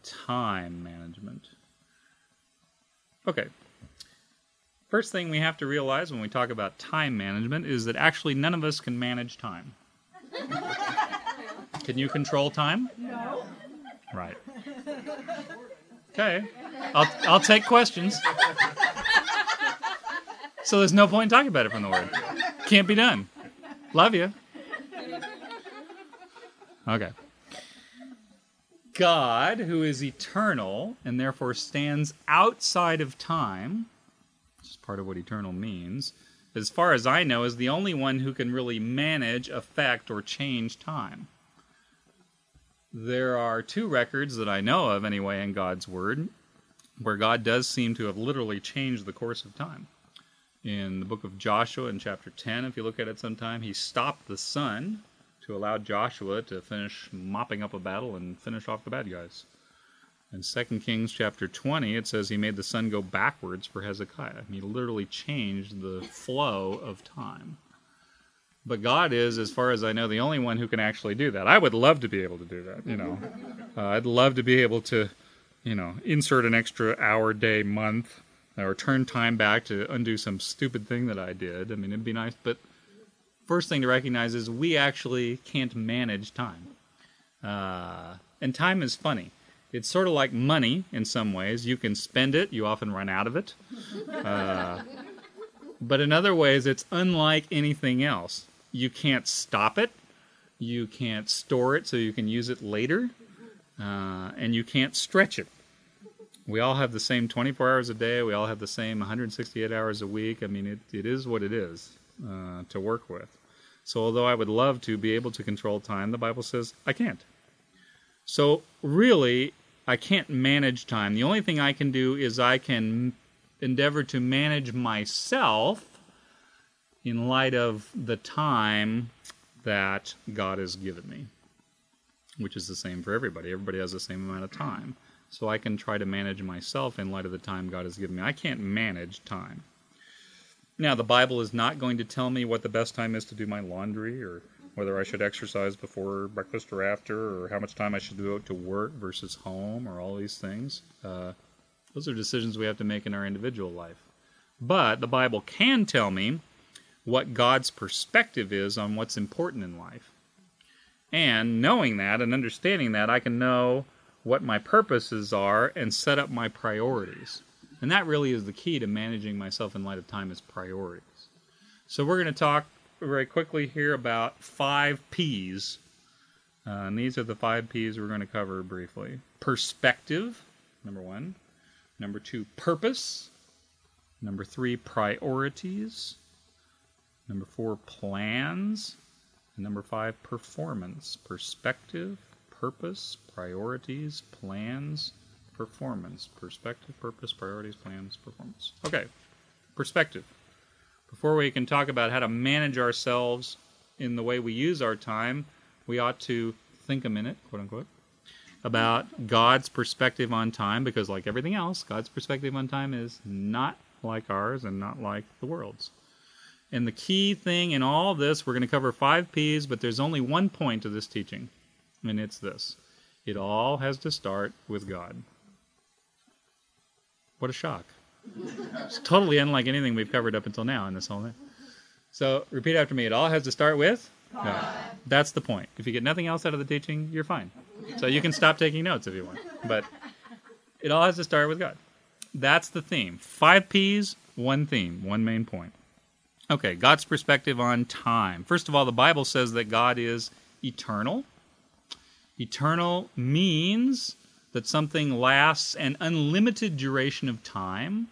time management. Okay. First thing we have to realize when we talk about time management is that actually none of us can manage time. Can you control time? No. Right. Okay. I'll take questions. So there's no point in talking about it from the Word. Can't be done. Love you. Okay. God, who is eternal and therefore stands outside of time, which is part of what eternal means, as far as I know, is the only one who can really manage, affect, or change time. There are two records that I know of, anyway, in God's Word, where God does seem to have literally changed the course of time. In the book of Joshua, in chapter 10, if you look at it sometime, he stopped the sun to allow Joshua to finish mopping up a battle and finish off the bad guys. In 2 Kings chapter 20, it says he made the sun go backwards for Hezekiah. He literally changed the flow of time. But God is, as far as I know, the only one who can actually do that. I would love to be able to do that, I'd love to be able to, insert an extra hour, day, month, or turn time back to undo some stupid thing that I did. I mean, it'd be nice, but first thing to recognize is we actually can't manage time. And time is funny. It's sort of like money in some ways. You can spend it. You often run out of it. But in other ways, it's unlike anything else. You can't stop it. You can't store it so you can use it later. And you can't stretch it. We all have the same 24 hours a day. We all have the same 168 hours a week. I mean, it is what it is to work with. So although I would love to be able to control time, the Bible says I can't. So really, I can't manage time. The only thing I can do is I can endeavor to manage myself in light of the time that God has given me, which is the same for everybody. Everybody has the same amount of time. So I can try to manage myself in light of the time God has given me. I can't manage time. Now, the Bible is not going to tell me what the best time is to do my laundry, or whether I should exercise before breakfast or after, or how much time I should devote to work versus home, or all these things. Those are decisions we have to make in our individual life. But the Bible can tell me what God's perspective is on what's important in life. And knowing that and understanding that, I can know what my purposes are and set up my priorities. And that really is the key to managing myself in light of time, is priorities. So we're going to talk very quickly here about 5 P's. And these are the 5 P's we're going to cover briefly. Perspective, number 1. Number 2, purpose. Number 3, priorities. Number 4, plans. And number 5, performance. Perspective, purpose, priorities, plans, performance. Perspective, purpose, priorities, plans, performance. Okay, perspective. Before we can talk about how to manage ourselves in the way we use our time, we ought to think a minute, quote unquote, about God's perspective on time, because like everything else, God's perspective on time is not like ours and not like the world's. And the key thing in all this, we're going to cover 5 P's, but there's only one point to this teaching, and it's this. It all has to start with God. What a shock. It's totally unlike anything we've covered up until now in this whole thing. So, repeat after me. It all has to start with God. That's the point. If you get nothing else out of the teaching, you're fine. So you can stop taking notes if you want. But it all has to start with God. That's the theme. 5 P's, one theme, one main point. Okay, God's perspective on time. First of all, the Bible says that God is eternal. Eternal means that something lasts an unlimited duration of time,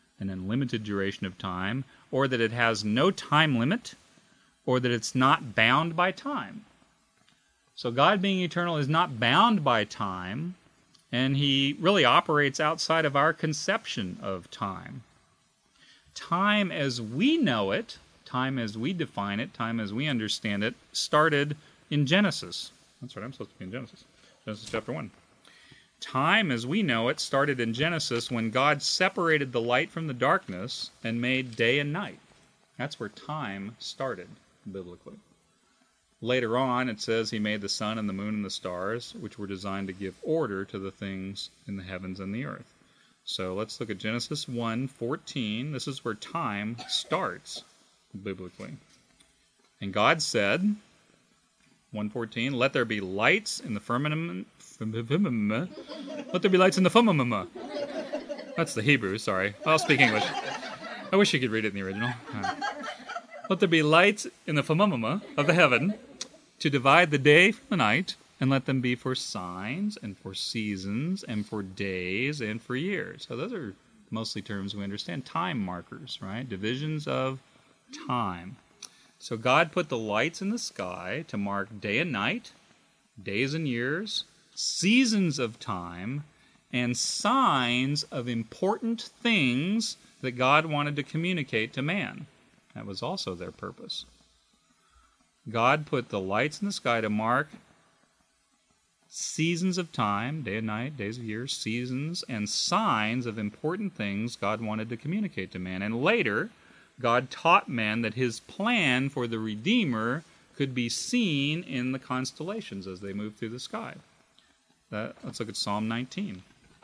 or that it has no time limit, or that it's not bound by time. So God, being eternal, is not bound by time, and he really operates outside of our conception of time. Time as we know it, time as we define it, time as we understand it, started in Genesis. That's right, I'm supposed to be in Genesis. Genesis chapter 1. Time as we know it started in Genesis when God separated the light from the darkness and made day and night. That's where time started, biblically. Later on, it says he made the sun and the moon and the stars, which were designed to give order to the things in the heavens and the earth. So let's look at Genesis 1:14. This is where time starts biblically. And God said, 1:14, let there be lights in the firmament. Let there be lights in the firmament. That's the Hebrew, sorry. I'll speak English. I wish you could read it in the original. Let there be lights in the firmament of the heaven to divide the day from the night, and let them be for signs and for seasons and for days and for years. So those are mostly terms we understand. Time markers, right? Divisions of time. So God put the lights in the sky to mark day and night, days and years, seasons of time, and signs of important things that God wanted to communicate to man. That was also their purpose. God put the lights in the sky to mark seasons of time, day and night, days of years, seasons, and signs of important things God wanted to communicate to man. And later, God taught man that his plan for the Redeemer could be seen in the constellations as they move through the sky. Let's look at Psalm 19.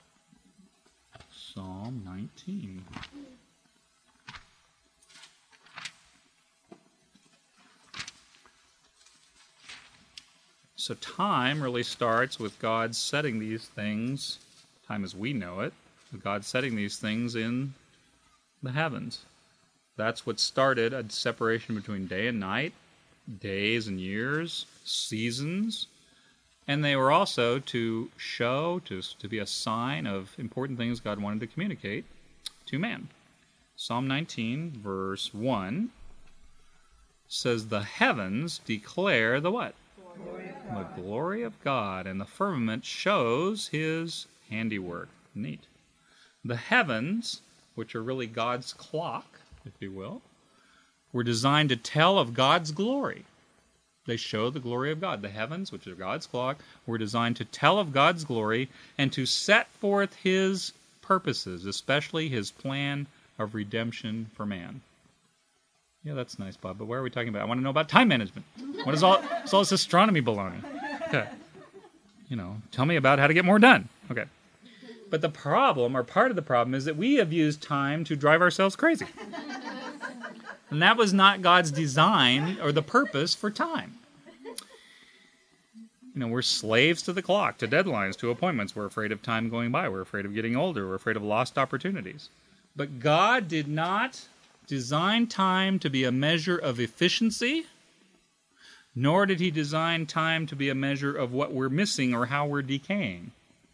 Psalm 19. So time really starts with God setting these things, time as we know it, with God setting these things in the heavens. That's what started a separation between day and night, days and years, seasons, and they were also to show, to be a sign of important things God wanted to communicate to man. Psalm 19, verse 1 says, the heavens declare the what? The glory of God, and the firmament shows his handiwork. Neat. The heavens, which are really God's clock, if you will, were designed to tell of God's glory. They show the glory of God. The heavens, which are God's clock, were designed to tell of God's glory and to set forth his purposes, especially his plan of redemption for man. Yeah, that's nice, Bob, but where are we talking about? I want to know about time management. What is all this astronomy baloney? Okay. Tell me about how to get more done. Okay. But the problem, or part of the problem, is that we have used time to drive ourselves crazy. And that was not God's design or the purpose for time. We're slaves to the clock, to deadlines, to appointments. We're afraid of time going by. We're afraid of getting older. We're afraid of lost opportunities. But God did not design time to be a measure of efficiency, nor did he design time to be a measure of what we're missing or how we're decaying.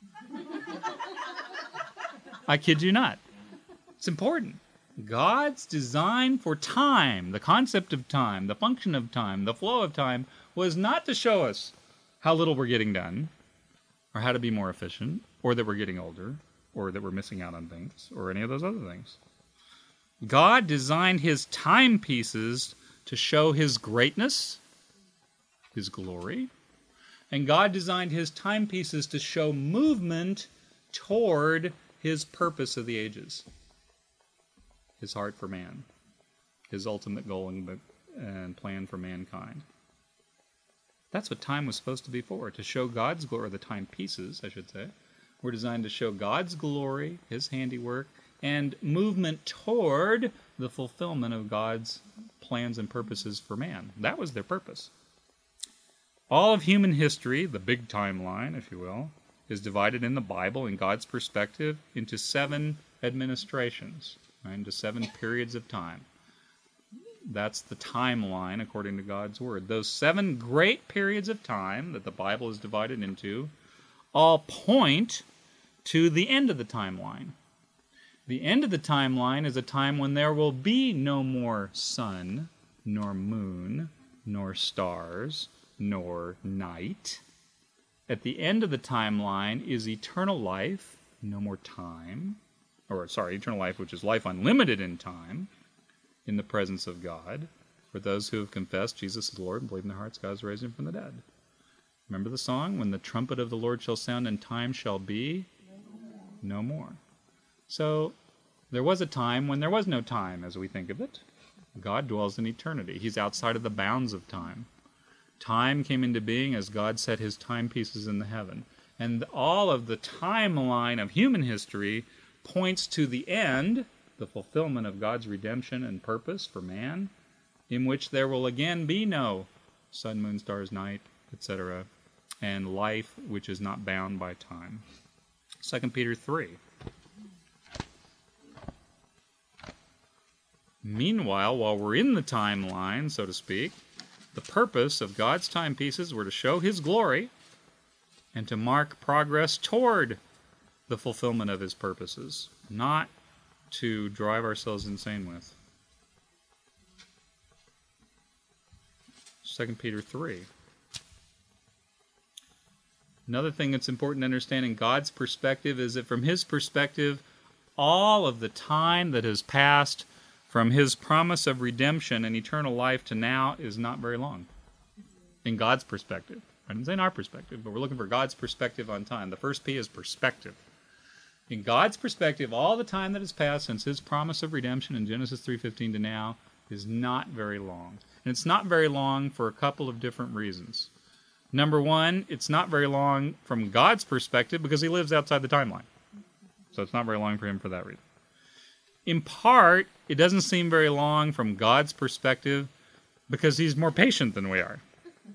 I kid you not. It's important. God's design for time, the concept of time, the function of time, the flow of time, was not to show us how little we're getting done, or how to be more efficient, or that we're getting older, or that we're missing out on things, or any of those other things. God designed his timepieces to show his greatness, his glory, and God designed his timepieces to show movement toward his purpose of the ages, his heart for man, his ultimate goal and plan for mankind. That's what time was supposed to be for, to show God's glory. The timepieces, I should say, were designed to show God's glory, his handiwork, and movement toward the fulfillment of God's plans and purposes for man. That was their purpose. All of human history, the big timeline, if you will, is divided in the Bible, in God's perspective, into 7 administrations, right, into 7 periods of time. That's the timeline according to God's Word. Those 7 great periods of time that the Bible is divided into all point to the end of the timeline. The end of the timeline is a time when there will be no more sun, nor moon, nor stars, nor night. At the end of the timeline is eternal life, no more time, eternal life, which is life unlimited in time, in the presence of God, for those who have confessed Jesus is Lord and believe in their hearts God has raised him from the dead. Remember the song? When the trumpet of the Lord shall sound and time shall be no more. So there was a time when there was no time as we think of it. God dwells in eternity. He's outside of the bounds of time. Time came into being as God set his timepieces in the heaven. And all of the timeline of human history points to the end, the fulfillment of God's redemption and purpose for man, in which there will again be no sun, moon, stars, night, etc., and life which is not bound by time. 2 Peter 3. Meanwhile, while we're in the timeline, so to speak, the purpose of God's timepieces were to show his glory and to mark progress toward the fulfillment of his purposes, not to drive ourselves insane with. 2 Peter 3. Another thing that's important to understand in God's perspective is that from his perspective, all of the time that has passed from his promise of redemption and eternal life to now is not very long. In God's perspective. I didn't say in our perspective, but we're looking for God's perspective on time. The first P is perspective. In God's perspective, all the time that has passed since his promise of redemption in Genesis 3:15 to now is not very long. And it's not very long for a couple of different reasons. Number one, it's not very long from God's perspective because he lives outside the timeline. So it's not very long for him for that reason. In part, it doesn't seem very long from God's perspective because he's more patient than we are.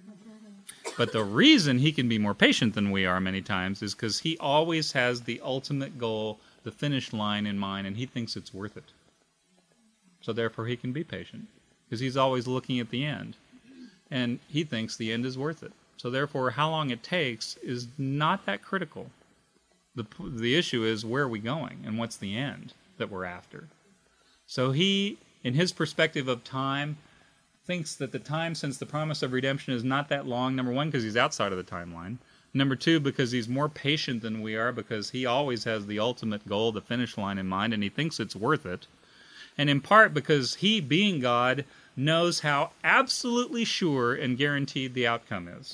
But the reason he can be more patient than we are many times is because he always has the ultimate goal, the finish line in mind, and he thinks it's worth it. So therefore he can be patient because he's always looking at the end. And he thinks the end is worth it. So therefore, how long it takes is not that critical. The issue is where are we going and what's the end that we're after. So he, in his perspective of time, thinks that the time since the promise of redemption is not that long. Number one, because he's outside of the timeline. Number two, because he's more patient than we are because he always has the ultimate goal, the finish line in mind, and he thinks it's worth it. And in part because he, being God, knows how absolutely sure and guaranteed the outcome is.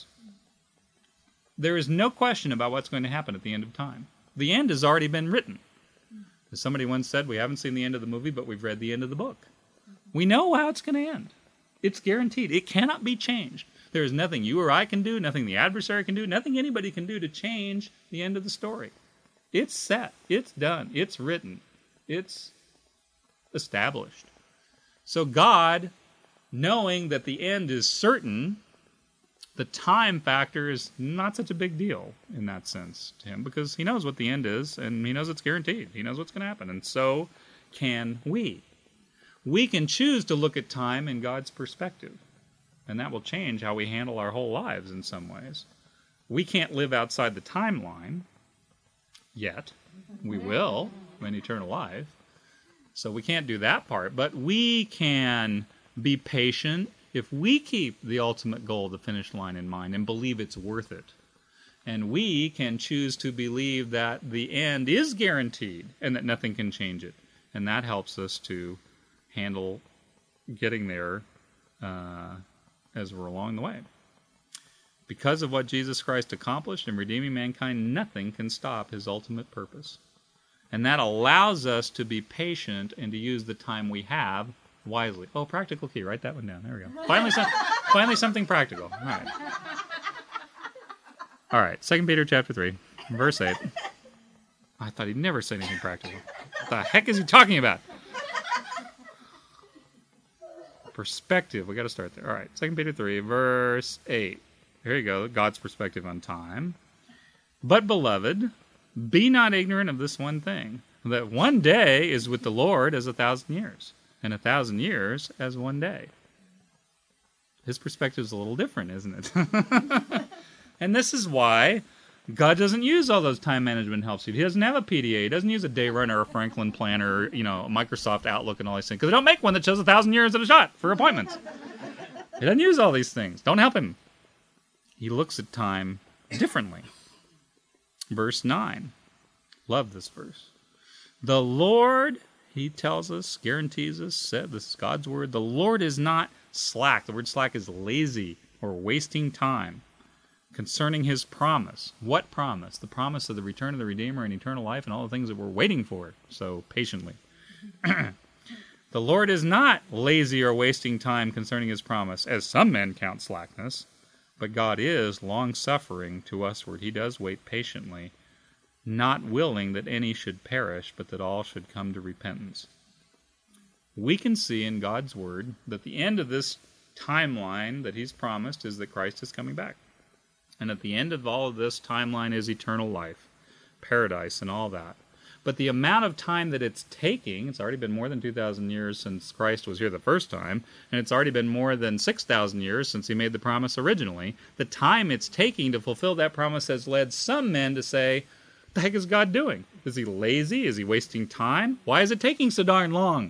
There is no question about what's going to happen at the end of time. The end has already been written. As somebody once said, we haven't seen the end of the movie, but we've read the end of the book. We know how it's going to end. It's guaranteed. It cannot be changed. There is nothing you or I can do, nothing the adversary can do, nothing anybody can do to change the end of the story. It's set. It's done. It's written. It's established. So God, knowing that the end is certain, the time factor is not such a big deal in that sense to him because he knows what the end is and he knows it's guaranteed. He knows what's going to happen. And so can we. We can choose to look at time in God's perspective. And that will change how we handle our whole lives in some ways. We can't live outside the timeline yet. We will in eternal life. So we can't do that part. But we can be patient if we keep the ultimate goal, the finish line in mind, and believe it's worth it. And we can choose to believe that the end is guaranteed and that nothing can change it. And that helps us to handle getting there as we're along the way. Because of what Jesus Christ accomplished in redeeming mankind, nothing can stop his ultimate purpose. And that allows us to be patient and to use the time we have wisely. Oh, practical key. Write that one down. There we go. Finally something practical. All right. 2 Peter chapter 3, verse 8. I thought he'd never say anything practical. What the heck is he talking about? Perspective. We got to start there. All right. 2 Peter 3, verse 8. Here you go. God's perspective on time. But, beloved, be not ignorant of this one thing, that one day is with the Lord as 1,000 years, and 1,000 years as one day. His perspective is a little different, isn't it? And this is why God doesn't use all those time management help sheets. He doesn't have a PDA. He doesn't use a Day Runner or a Franklin Planner, Microsoft Outlook and all these things. Because they don't make one that shows 1,000 years at a shot for appointments. He doesn't use all these things. Don't help him. He looks at time differently. Verse 9. Love this verse. The Lord, he tells us, guarantees us, said, this is God's word, the Lord is not slack. The word slack is lazy or wasting time concerning his promise. What promise? The promise of the return of the Redeemer and eternal life and all the things that we're waiting for so patiently. The Lord is not lazy or wasting time concerning his promise, as some men count slackness, But God is long-suffering to usward. He does wait patiently, not willing that any should perish, but that all should come to repentance. We can see in God's Word that the end of this timeline that He's promised is that Christ is coming back. And at the end of all of this timeline is eternal life, paradise, and all that. But the amount of time that it's taking, it's already been more than 2,000 years since Christ was here the first time, and it's already been more than 6,000 years since He made the promise originally. The time it's taking to fulfill that promise has led some men to say, what the heck is God doing? Is He lazy? Is He wasting time? Why is it taking so darn long?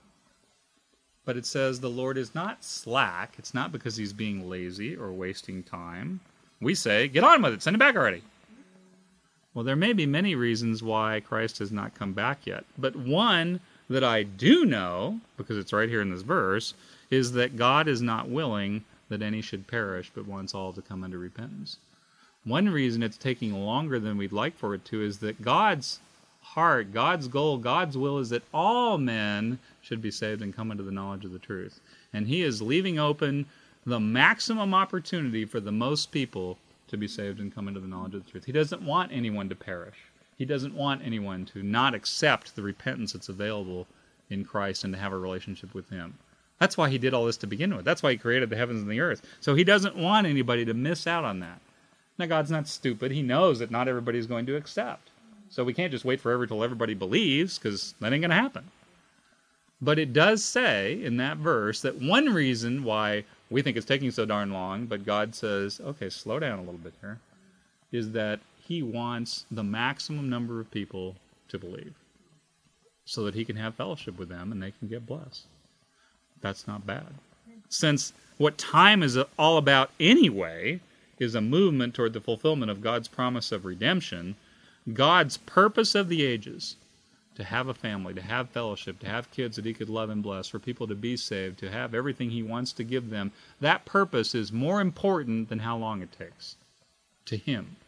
But it says the Lord is not slack. It's not because He's being lazy or wasting time. We say, get on with it. Send it back already. Well, there may be many reasons why Christ has not come back yet. But one that I do know, because it's right here in this verse, is that God is not willing that any should perish, but wants all to come unto repentance. One reason it's taking longer than we'd like for it to is that God's heart, God's goal, God's will is that all men should be saved and come into the knowledge of the truth. And He is leaving open the maximum opportunity for the most people to be saved and come into the knowledge of the truth. He doesn't want anyone to perish. He doesn't want anyone to not accept the repentance that's available in Christ and to have a relationship with Him. That's why He did all this to begin with. That's why He created the heavens and the earth. So He doesn't want anybody to miss out on that. Now, God's not stupid. He knows that not everybody's going to accept. So we can't just wait forever till everybody believes, because that ain't going to happen. But it does say in that verse that one reason why we think it's taking so darn long, but God says, okay, slow down a little bit here, is that He wants the maximum number of people to believe so that He can have fellowship with them and they can get blessed. That's not bad. Since what time is all about anyway is a movement toward the fulfillment of God's promise of redemption, God's purpose of the ages, to have a family, to have fellowship, to have kids that He could love and bless, for people to be saved, to have everything He wants to give them, that purpose is more important than how long it takes to Him.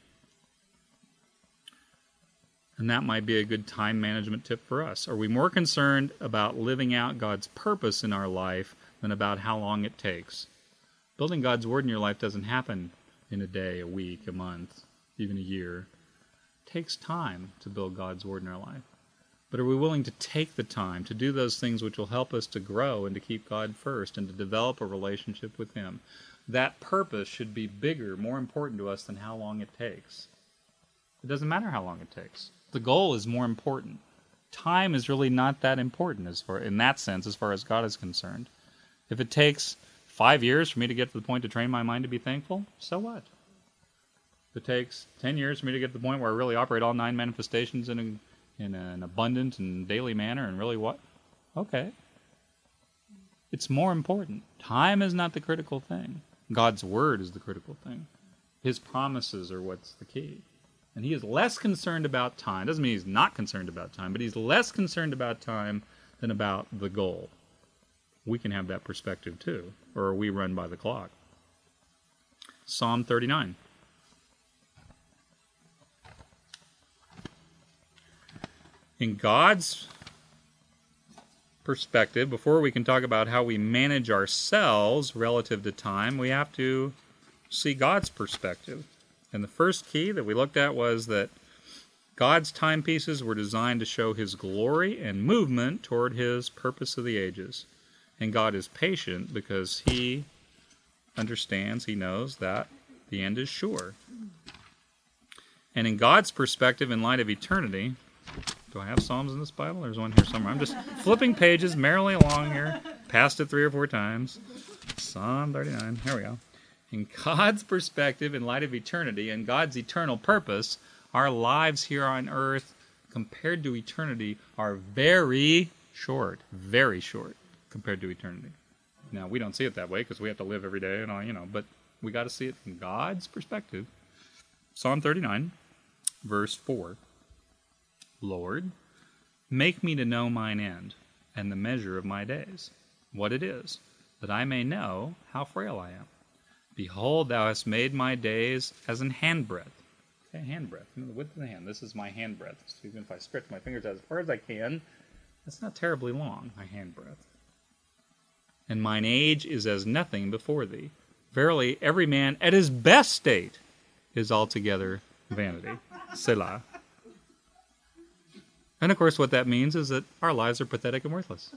And that might be a good time management tip for us. Are we more concerned about living out God's purpose in our life than about how long it takes? Building God's Word in your life doesn't happen in a day, a week, a month, even a year. It takes time to build God's Word in our life. But are we willing to take the time to do those things which will help us to grow and to keep God first and to develop a relationship with Him? That purpose should be bigger, more important to us than how long it takes. It doesn't matter how long it takes. The goal is more important. Time is really not that important in that sense as far as God is concerned. If it takes 5 years for me to get to the point to train my mind to be thankful, so what? If it takes 10 years for me to get to the point where I really operate all 9 manifestations in an abundant and daily manner, and really what? Okay. It's more important. Time is not the critical thing. God's Word is the critical thing. His promises are what's the key. And He is less concerned about time. Doesn't mean He's not concerned about time, but He's less concerned about time than about the goal. We can have that perspective too, or we run by the clock. Psalm 39. In God's perspective, before we can talk about how we manage ourselves relative to time, we have to see God's perspective. And the first key that we looked at was that God's timepieces were designed to show His glory and movement toward His purpose of the ages. And God is patient because He understands, He knows that the end is sure. And in God's perspective, in light of eternity, do I have Psalms in this Bible? There's one here somewhere. I'm just flipping pages merrily along here. Passed it 3 or 4 times. Psalm 39. Here we go. In God's perspective, in light of eternity, and God's eternal purpose, our lives here on earth, compared to eternity, are very short compared to eternity. Now, we don't see it that way because we have to live every day and all, but we got to see it from God's perspective. Psalm 39, verse 4. Lord, make me to know mine end and the measure of my days, what it is, that I may know how frail I am. Behold, thou hast made my days as an handbreadth. Okay, handbreadth, the width of the hand. This is my handbreadth. So even if I stretch my fingers as far as I can, that's not terribly long, my handbreadth. And mine age is as nothing before thee. Verily, every man at his best state is altogether vanity. Selah. And of course what that means is that our lives are pathetic and worthless.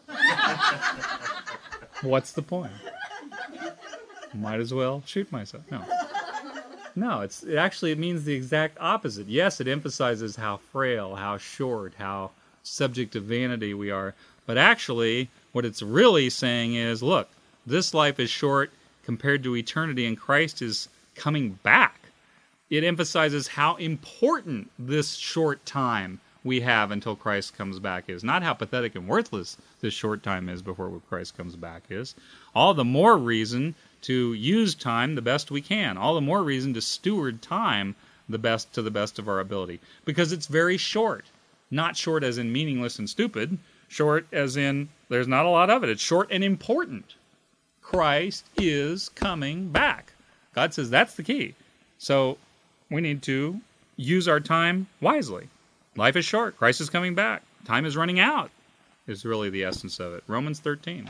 What's the point? Might as well shoot myself. No, it means the exact opposite. Yes, it emphasizes how frail, how short, how subject to vanity we are. But actually, what it's really saying is, look, this life is short compared to eternity, and Christ is coming back. It emphasizes how important this short time we have until Christ comes back is. Not how pathetic and worthless this short time is before Christ comes back is. All the more reason to use time the best we can. All the more reason to steward time to the best of our ability. Because it's very short. Not short as in meaningless and stupid. Short as in there's not a lot of it. It's short and important. Christ is coming back. God says that's the key. So we need to use our time wisely. Life is short. Christ is coming back. Time is running out is really the essence of it. Romans 13.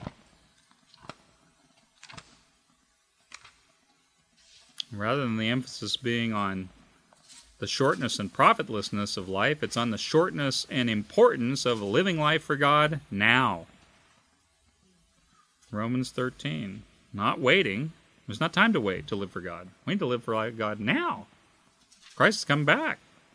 Rather than the emphasis being on the shortness and profitlessness of life, it's on the shortness and importance of living life for God now. Romans 13. Not waiting. There's not time to wait to live for God. We need to live for God now. Christ is coming back.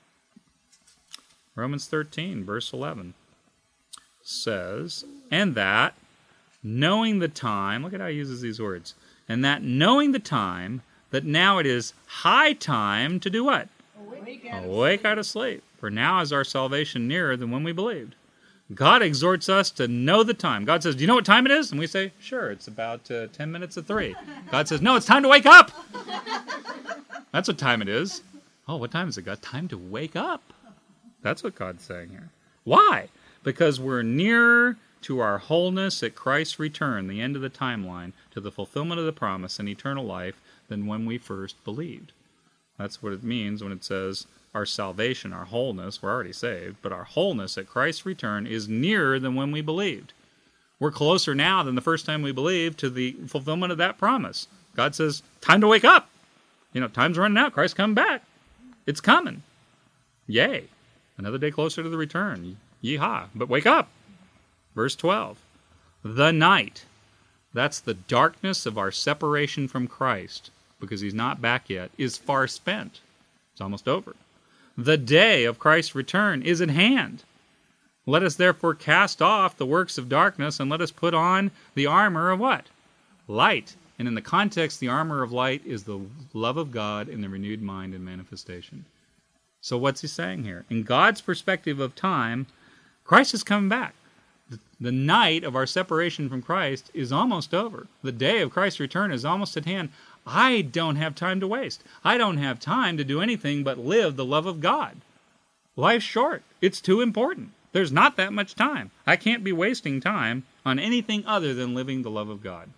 Romans 13, verse 11 says, and that, knowing the time, look at how he uses these words, and that knowing the time, that now it is high time to do what? Awake out of sleep. For now is our salvation nearer than when we believed. God exhorts us to know the time. God says, do you know what time it is? And we say, sure, it's about 10 minutes of 3. God says, no, it's time to wake up. That's what time it is. Oh, what time is it, God? Time to wake up. That's what God's saying here. Why? Because we're nearer to our wholeness at Christ's return, the end of the timeline, to the fulfillment of the promise and eternal life than when we first believed. That's what it means when it says our salvation, our wholeness, we're already saved, but our wholeness at Christ's return is nearer than when we believed. We're closer now than the first time we believed to the fulfillment of that promise. God says, time to wake up. Time's running out. Christ's coming back. It's coming. Yay. Another day closer to the return. Yeehaw. But wake up. Verse 12. The night. That's the darkness of our separation from Christ, because he's not back yet, is far spent. It's almost over. The day of Christ's return is at hand. Let us therefore cast off the works of darkness, and let us put on the armor of what? Light. And in the context, the armor of light is the love of God in the renewed mind and manifestation. So what's he saying here? In God's perspective of time, Christ is coming back. The night of our separation from Christ is almost over. The day of Christ's return is almost at hand. I don't have time to waste. I don't have time to do anything but live the love of God. Life's short. It's too important. There's not that much time. I can't be wasting time on anything other than living the love of God.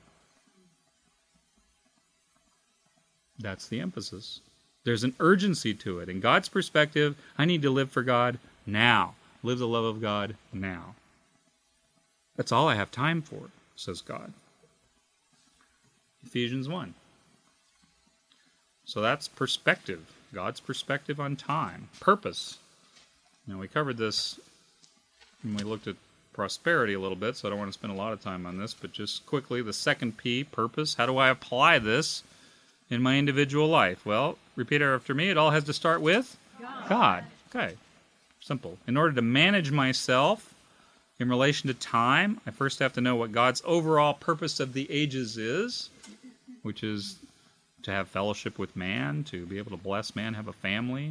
That's the emphasis. There's an urgency to it. In God's perspective, I need to live for God now. Live the love of God now. That's all I have time for, says God. Ephesians 1. So that's perspective. God's perspective on time. Purpose. Now, we covered this when we looked at prosperity a little bit, so I don't want to spend a lot of time on this, but just quickly, the second P, purpose. How do I apply this in my individual life? Well, repeat after me. It all has to start with God. Okay. Simple. In order to manage myself in relation to time, I first have to know what God's overall purpose of the ages is, which is to have fellowship with man, to be able to bless man, have a family.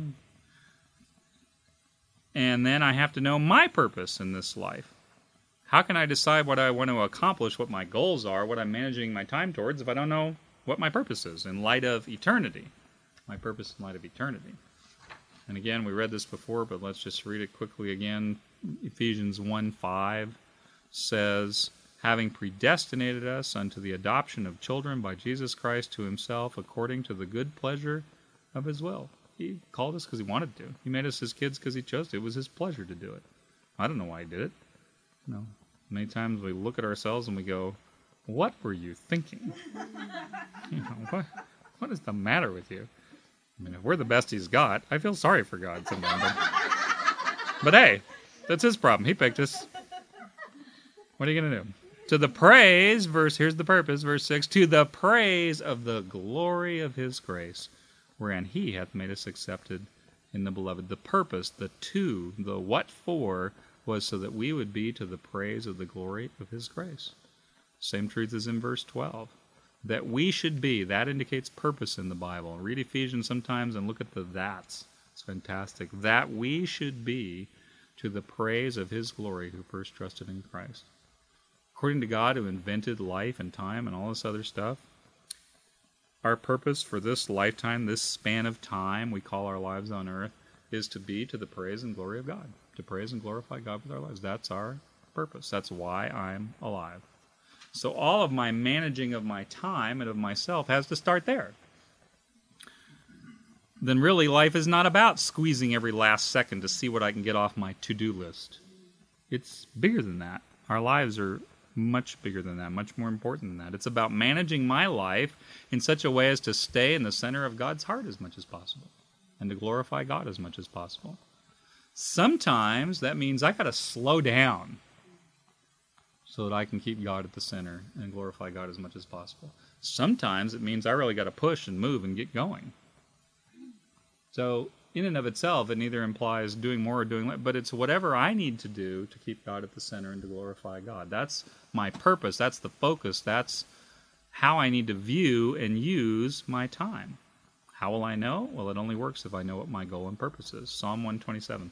And then I have to know my purpose in this life. How can I decide what I want to accomplish, what my goals are, what I'm managing my time towards, if I don't know what my purpose is in light of eternity? My purpose in light of eternity. And again, we read this before, but let's just read it quickly again. Ephesians 1:5 says, having predestinated us unto the adoption of children by Jesus Christ to himself, according to the good pleasure of his will. He called us because he wanted to. He made us his kids because he chose to. It was his pleasure to do it. I don't know why he did it. Many times we look at ourselves and we go, What were you thinking? What is the matter with you? I mean, if we're the best he's got, I feel sorry for God sometimes. But hey, that's his problem. He picked us. What are you going to do? To the praise, here's the purpose, verse 6, to the praise of the glory of his grace, wherein he hath made us accepted in the beloved. The purpose, the what for, was so that we would be to the praise of the glory of his grace. Same truth as in verse 12. That we should be, that indicates purpose in the Bible. Read Ephesians sometimes and look at the that's. It's fantastic. That we should be to the praise of his glory who first trusted in Christ. According to God who invented life and time and all this other stuff, our purpose for this lifetime, this span of time we call our lives on earth, is to be to the praise and glory of God. To praise and glorify God with our lives. That's our purpose. That's why I'm alive. So all of my managing of my time and of myself has to start there. Then really life is not about squeezing every last second to see what I can get off my to-do list. It's bigger than that. Our lives are much bigger than that, much more important than that. It's about managing my life in such a way as to stay in the center of God's heart as much as possible and to glorify God as much as possible. Sometimes that means I got to slow down so that I can keep God at the center and glorify God as much as possible. Sometimes it means I really got to push and move and get going. So in and of itself, it neither implies doing more or doing less, but it's whatever I need to do to keep God at the center and to glorify God. That's my purpose. That's the focus. That's how I need to view and use my time. How will I know? Well, it only works if I know what my goal and purpose is. Psalm 127.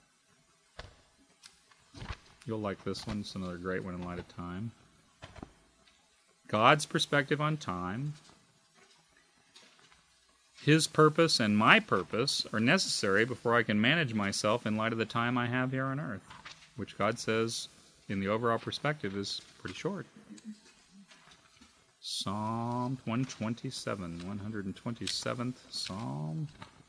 You'll like this one. It's another great one in light of time. God's perspective on time. His purpose and my purpose are necessary before I can manage myself in light of the time I have here on earth, which God says in the overall perspective is pretty short. Psalm 127, 127th Psalm.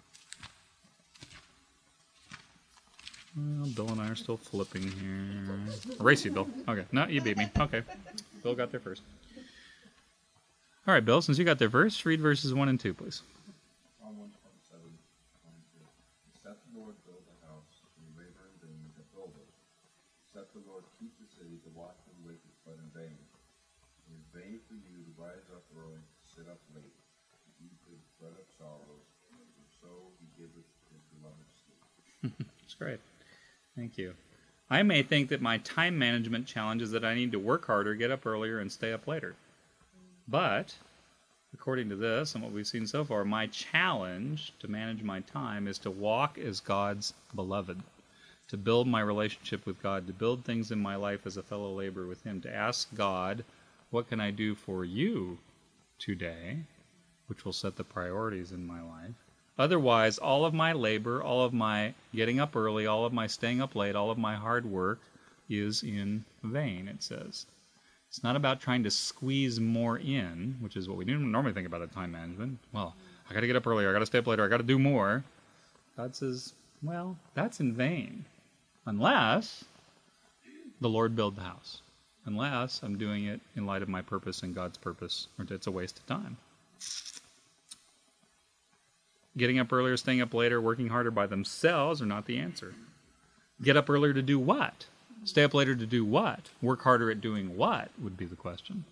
Well, Bill and I are still flipping here. Race you, Bill. Okay, no, you beat me. Okay, Bill got there first. All right, Bill, since you got there first, read verses 1 and 2, please. Psalm 127, 1 2. Except the Lord build the house, we labor in vain that build it. Except the Lord keep the city, the watchman waketh but in vain. It is vain for you to rise up early, to sit up late, to eat the bread of sorrows, and so he giveth his beloved sleep. That's great. Thank you. I may think that my time management challenge is that I need to work harder, get up earlier, and stay up later. But, according to this and what we've seen so far, my challenge to manage my time is to walk as God's beloved, to build my relationship with God, to build things in my life as a fellow laborer with Him, to ask God, what can I do for you today, which will set the priorities in my life. Otherwise, all of my labor, all of my getting up early, all of my staying up late, all of my hard work is in vain, it says. It's not about trying to squeeze more in, which is what we normally think about in time management. Well, I got to get up earlier, I got to stay up later, I got to do more. God says, well, that's in vain. Unless the Lord build the house. Unless I'm doing it in light of my purpose and God's purpose, or it's a waste of time. Getting up earlier, staying up later, working harder by themselves are not the answer. Get up earlier to do what? Stay up later to do what? Work harder at doing what would be the question.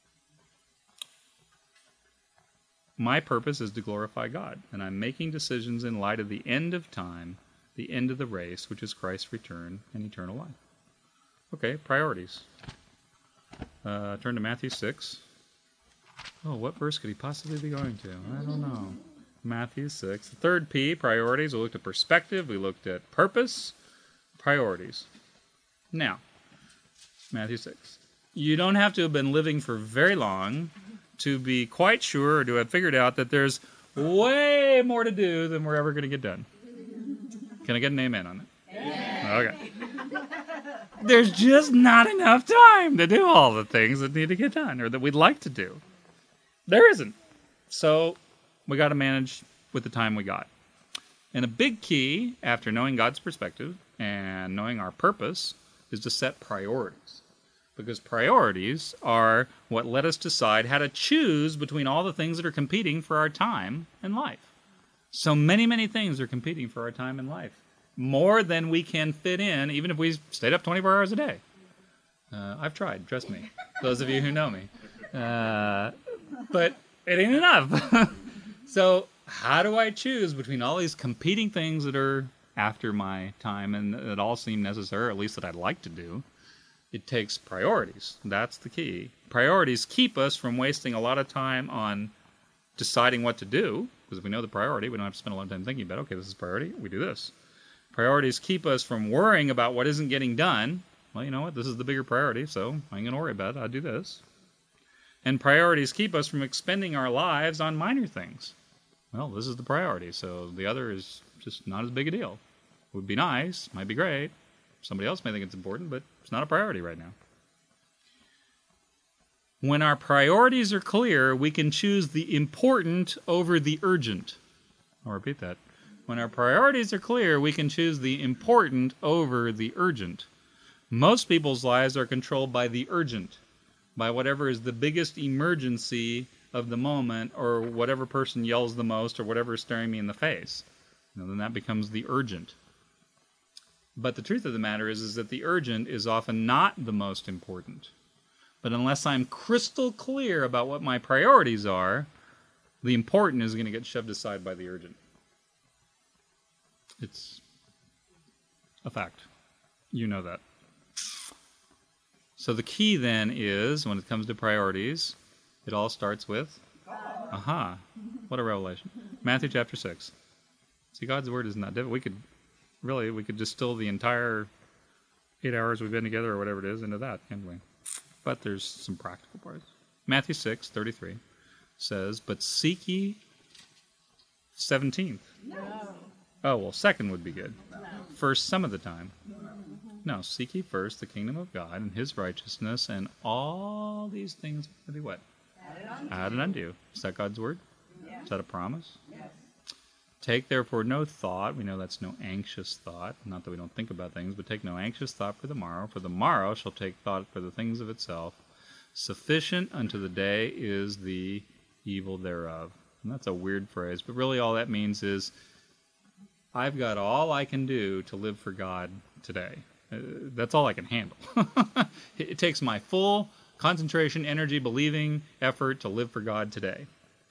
My purpose is to glorify God, and I'm making decisions in light of the end of time, the end of the race, which is Christ's return and eternal life. Okay, priorities. Turn to Matthew 6. Oh, what verse could he possibly be going to? I don't know. Matthew 6. The third P, priorities. We looked at perspective. We looked at purpose. Priorities. Now, Matthew 6. You don't have to have been living for very long to be quite sure or to have figured out that there's way more to do than we're ever going to get done. Can I get an amen on it? Amen. Okay. There's just not enough time to do all the things that need to get done or that we'd like to do. There isn't. So we got to manage with the time we got. And a big key, after knowing God's perspective and knowing our purpose, is to set priorities. because priorities are what let us decide how to choose between all the things that are competing for our time and life. So many, many things are competing for our time and life. More than we can fit in, even if we stayed up 24 hours a day. I've tried, trust me. Those of you who know me. But it ain't enough. So how do I choose between all these competing things that are after my time and that all seem necessary, or at least that I'd like to do? It takes priorities. That's the key. Priorities keep us from wasting a lot of time on deciding what to do, because if we know the priority, we don't have to spend a lot of time thinking about, okay, this is priority, we do this. Priorities keep us from worrying about what isn't getting done. Well, you know what? This is the bigger priority, so I ain't going to worry about it. I'll do this. And priorities keep us from expending our lives on minor things. Well, this is the priority, so the other is just not as big a deal. It would be nice, might be great. Somebody else may think it's important, but it's not a priority right now. When our priorities are clear, we can choose the important over the urgent. I'll repeat that. When our priorities are clear, we can choose the important over the urgent. Most people's lives are controlled by the urgent, by whatever is the biggest emergency of the moment, or whatever person yells the most, or whatever is staring me in the face. Then that becomes the urgent. But the truth of the matter is that the urgent is often not the most important. But unless I'm crystal clear about what my priorities are, the important is going to get shoved aside by the urgent. It's a fact. You know that. So the key then is, when it comes to priorities, it all starts with, aha, what a revelation. Matthew chapter 6. See, God's word is not difficult. We could distill the entire 8 hours we've been together or whatever it is into that, can't we? But there's some practical parts. Matthew 6:33 says, but seek ye 17th. No. Oh, well, second would be good. No. First some of the time. No, seek ye first the kingdom of God and his righteousness, and all these things will be what? Added unto you. Is that God's word? Yes. Is that a promise? Yes. Take therefore no thought. We know that's no anxious thought. Not that we don't think about things, but take no anxious thought for the morrow shall take thought for the things of itself. Sufficient unto the day is the evil thereof. And that's a weird phrase, but really all that means is I've got all I can do to live for God today. That's all I can handle. It takes my full concentration, energy, believing, effort to live for God today.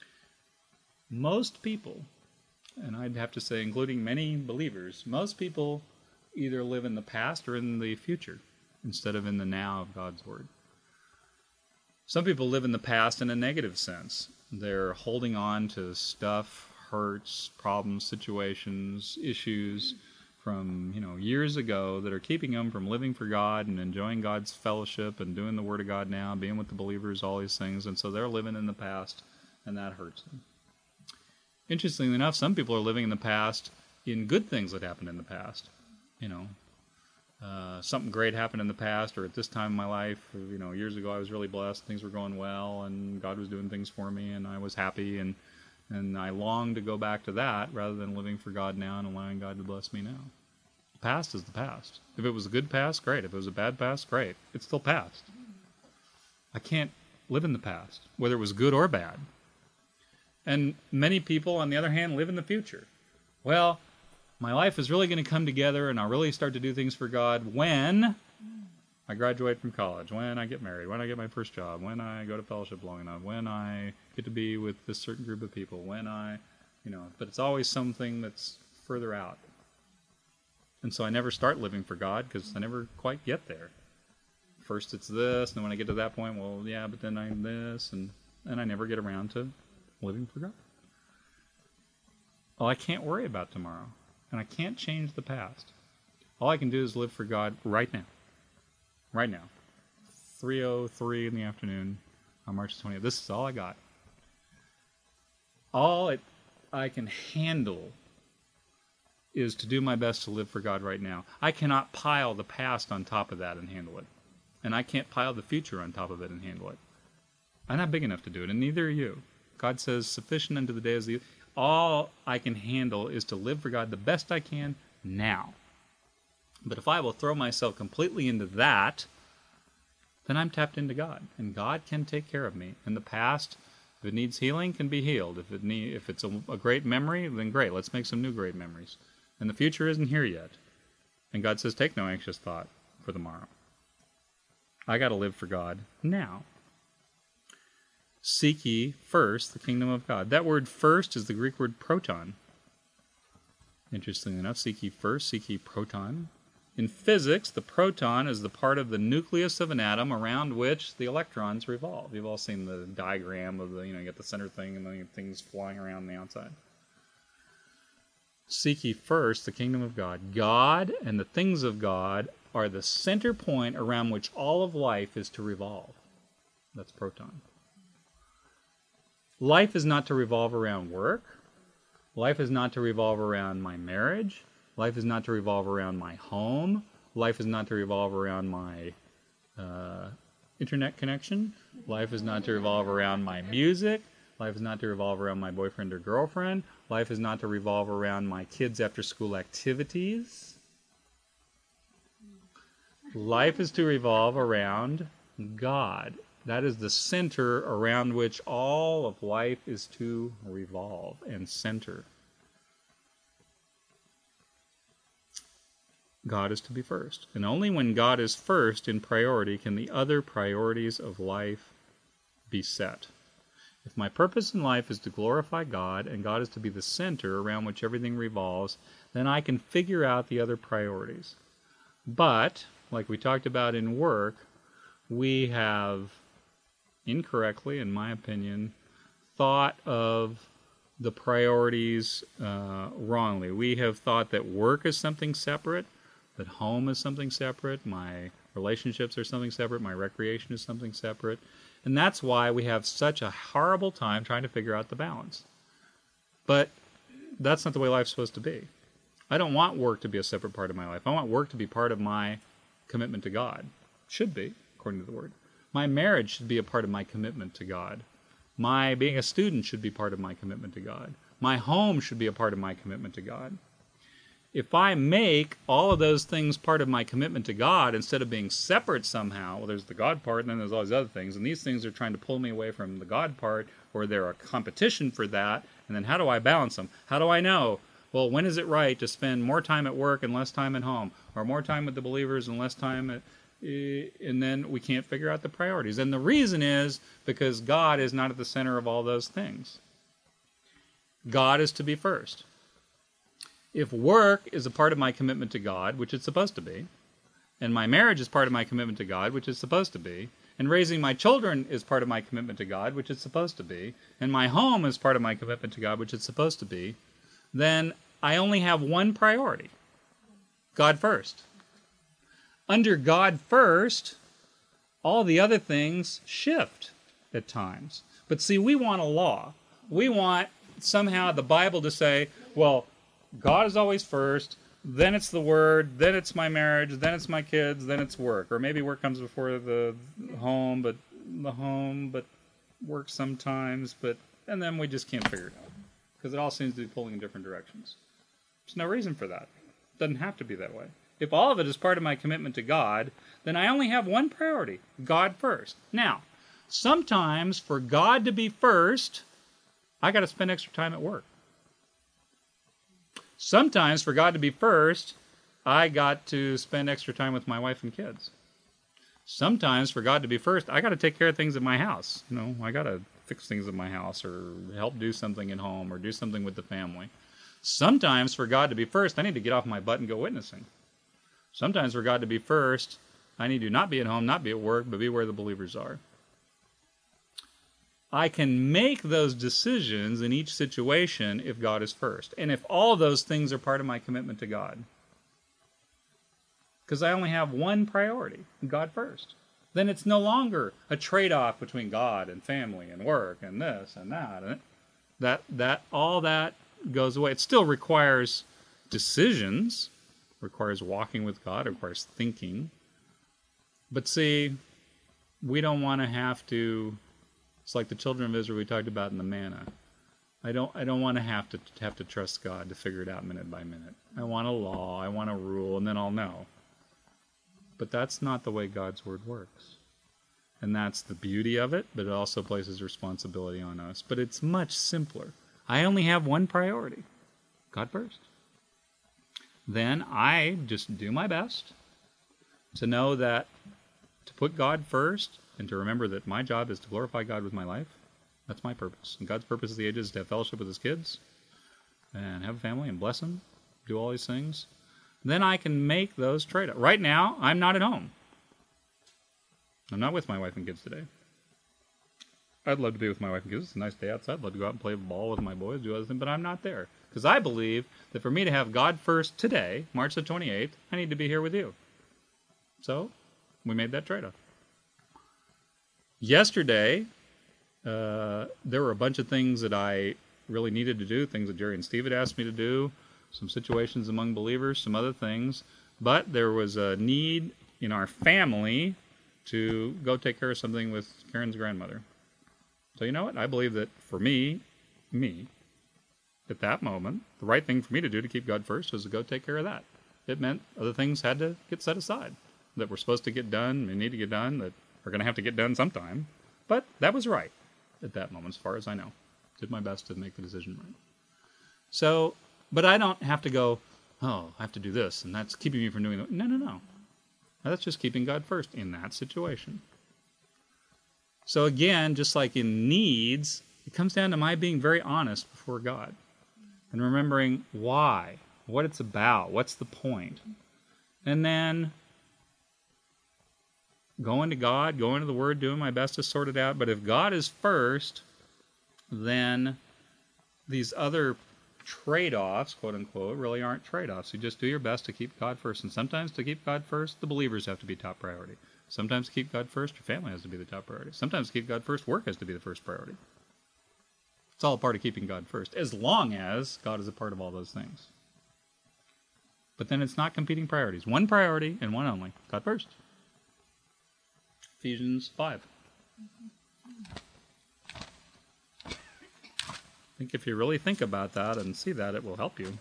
Most people, and I'd have to say including many believers, most people either live in the past or in the future instead of in the now of God's word. Some people live in the past in a negative sense. They're holding on to stuff, hurts, problems, situations, issues from years ago that are keeping them from living for God and enjoying God's fellowship and doing the Word of God now, being with the believers, all these things. And so they're living in the past, and that hurts them. Interestingly enough, some people are living in the past in good things that happened in the past. Something great happened in the past, or at this time in my life, years ago I was really blessed, things were going well, and God was doing things for me, and I was happy, and I long to go back to that rather than living for God now and allowing God to bless me now. The past is the past. If it was a good past, great. If it was a bad past, great. It's still past. I can't live in the past, whether it was good or bad. And many people, on the other hand, live in the future. Well, my life is really going to come together and I'll really start to do things for God when I graduate from college, when I get married, when I get my first job, when I go to fellowship long enough, when I get to be with this certain group of people, when but it's always something that's further out. And so I never start living for God because I never quite get there. First it's this, and then when I get to that point, well, yeah, but then I'm this, and I never get around to living for God. Well, I can't worry about tomorrow, and I can't change the past. All I can do is live for God right now. Right now. 3:03 in the afternoon on March 20th. This is all I got. All I can handle is to do my best to live for God right now. I cannot pile the past on top of that and handle it. And I can't pile the future on top of it and handle it. I'm not big enough to do it, and neither are you. God says, sufficient unto the day is the... All I can handle is to live for God the best I can now. But if I will throw myself completely into that, then I'm tapped into God, and God can take care of me. In the past, if it needs healing, can be healed. If it's a great memory, then great. Let's make some new great memories. And the future isn't here yet. And God says, take no anxious thought for the morrow. I got to live for God now. Seek ye first the kingdom of God. That word first is the Greek word proton. Interestingly enough, seek ye first, seek ye proton. In physics, the proton is the part of the nucleus of an atom around which the electrons revolve. You've all seen the diagram of you get the center thing and then you get things flying around the outside. Seek ye first the kingdom of God. God and the things of God are the center point around which all of life is to revolve. That's proton. Life is not to revolve around work. Life is not to revolve around my marriage. Life is not to revolve around my home. Life is not to revolve around my internet connection. Life is not to revolve around my music. Life is not to revolve around my boyfriend or girlfriend. Life is not to revolve around my kids' after-school activities. Life is to revolve around God. That is the center around which all of life is to revolve and center. God is to be first. And only when God is first in priority can the other priorities of life be set. If my purpose in life is to glorify God, and God is to be the center around which everything revolves, then I can figure out the other priorities. But, like we talked about in work, we have incorrectly, in my opinion, thought of the priorities wrongly. We have thought that work is something separate, that home is something separate, my relationships are something separate, my recreation is something separate. And that's why we have such a horrible time trying to figure out the balance. But that's not the way life's supposed to be. I don't want work to be a separate part of my life. I want work to be part of my commitment to God. Should be, according to the Word. My marriage should be a part of my commitment to God. My being a student should be part of my commitment to God. My home should be a part of my commitment to God. If I make all of those things part of my commitment to God instead of being separate somehow, well, there's the God part and then there's all these other things, and these things are trying to pull me away from the God part, or they're a competition for that, and then how do I balance them? How do I know? Well, when is it right to spend more time at work and less time at home, or more time with the believers and less time at... and then we can't figure out the priorities. And the reason is because God is not at the center of all those things. God is to be first. If work is a part of my commitment to God, which it's supposed to be, and my marriage is part of my commitment to God, which it's supposed to be, and raising my children is part of my commitment to God, which it's supposed to be, and my home is part of my commitment to God, which it's supposed to be, then I only have one priority: God first. Under God first, all the other things shift at times. But see, we want a law. We want somehow the Bible to say, well, God is always first, then it's the Word, then it's my marriage, then it's my kids, then it's work. Or maybe work comes before the home, but work sometimes, and then we just can't figure it out. Because it all seems to be pulling in different directions. There's no reason for that. It doesn't have to be that way. If all of it is part of my commitment to God, then I only have one priority: God first. Now, sometimes for God to be first, I got to spend extra time at work. Sometimes for God to be first, I got to spend extra time with my wife and kids. Sometimes for God to be first, I got to take care of things at my house. I got to fix things at my house or help do something at home or do something with the family. Sometimes for God to be first, I need to get off my butt and go witnessing. Sometimes for God to be first, I need to not be at home, not be at work, but be where the believers are. I can make those decisions in each situation if God is first. And if all those things are part of my commitment to God. Because I only have one priority: God first. Then it's no longer a trade-off between God and family and work and this and that. All that goes away. It still requires decisions, requires walking with God, requires thinking. But see, we don't want to have to... It's like the children of Israel we talked about in the manna. I don't want to have to trust God to figure it out minute by minute. I want a law, I want a rule, and then I'll know. But that's not the way God's Word works. And that's the beauty of it, but it also places responsibility on us. But it's much simpler. I only have one priority: God first. Then I just do my best to know that to put God first and to remember that my job is to glorify God with my life. That's my purpose. And God's purpose of the ages is to have fellowship with his kids and have a family and bless them, do all these things. Then I can make those trade-offs. Right now, I'm not at home. I'm not with my wife and kids today. I'd love to be with my wife and kids. It's a nice day outside. I'd love to go out and play ball with my boys, do other things, but I'm not there. Because I believe that for me to have God first today, March the 28th, I need to be here with you. So, we made that trade-off. Yesterday, there were a bunch of things that I really needed to do, things that Jerry and Steve had asked me to do, some situations among believers, some other things. But there was a need in our family to go take care of something with Karen's grandmother. So you know what? I believe that for me, at that moment, the right thing for me to do to keep God first was to go take care of that. It meant other things had to get set aside that were supposed to get done, and need to get done, that are going to have to get done sometime. But that was right at that moment, as far as I know. Did my best to make the decision right. So, but I don't have to go, oh, I have to do this, and that's keeping me from doing that. No. That's just keeping God first in that situation. So again, just like in needs, it comes down to my being very honest before God and remembering why, what it's about, what's the point. And then going to God, going to the Word, doing my best to sort it out. But if God is first, then these other trade-offs, quote unquote, really aren't trade-offs. You just do your best to keep God first. And sometimes to keep God first, the believers have to be top priority. Sometimes to keep God first, your family has to be the top priority. Sometimes to keep God first, work has to be the first priority. It's all a part of keeping God first, as long as God is a part of all those things. But then it's not competing priorities. One priority and one only. God first. Ephesians 5. I think if you really think about that and see that, it will help you.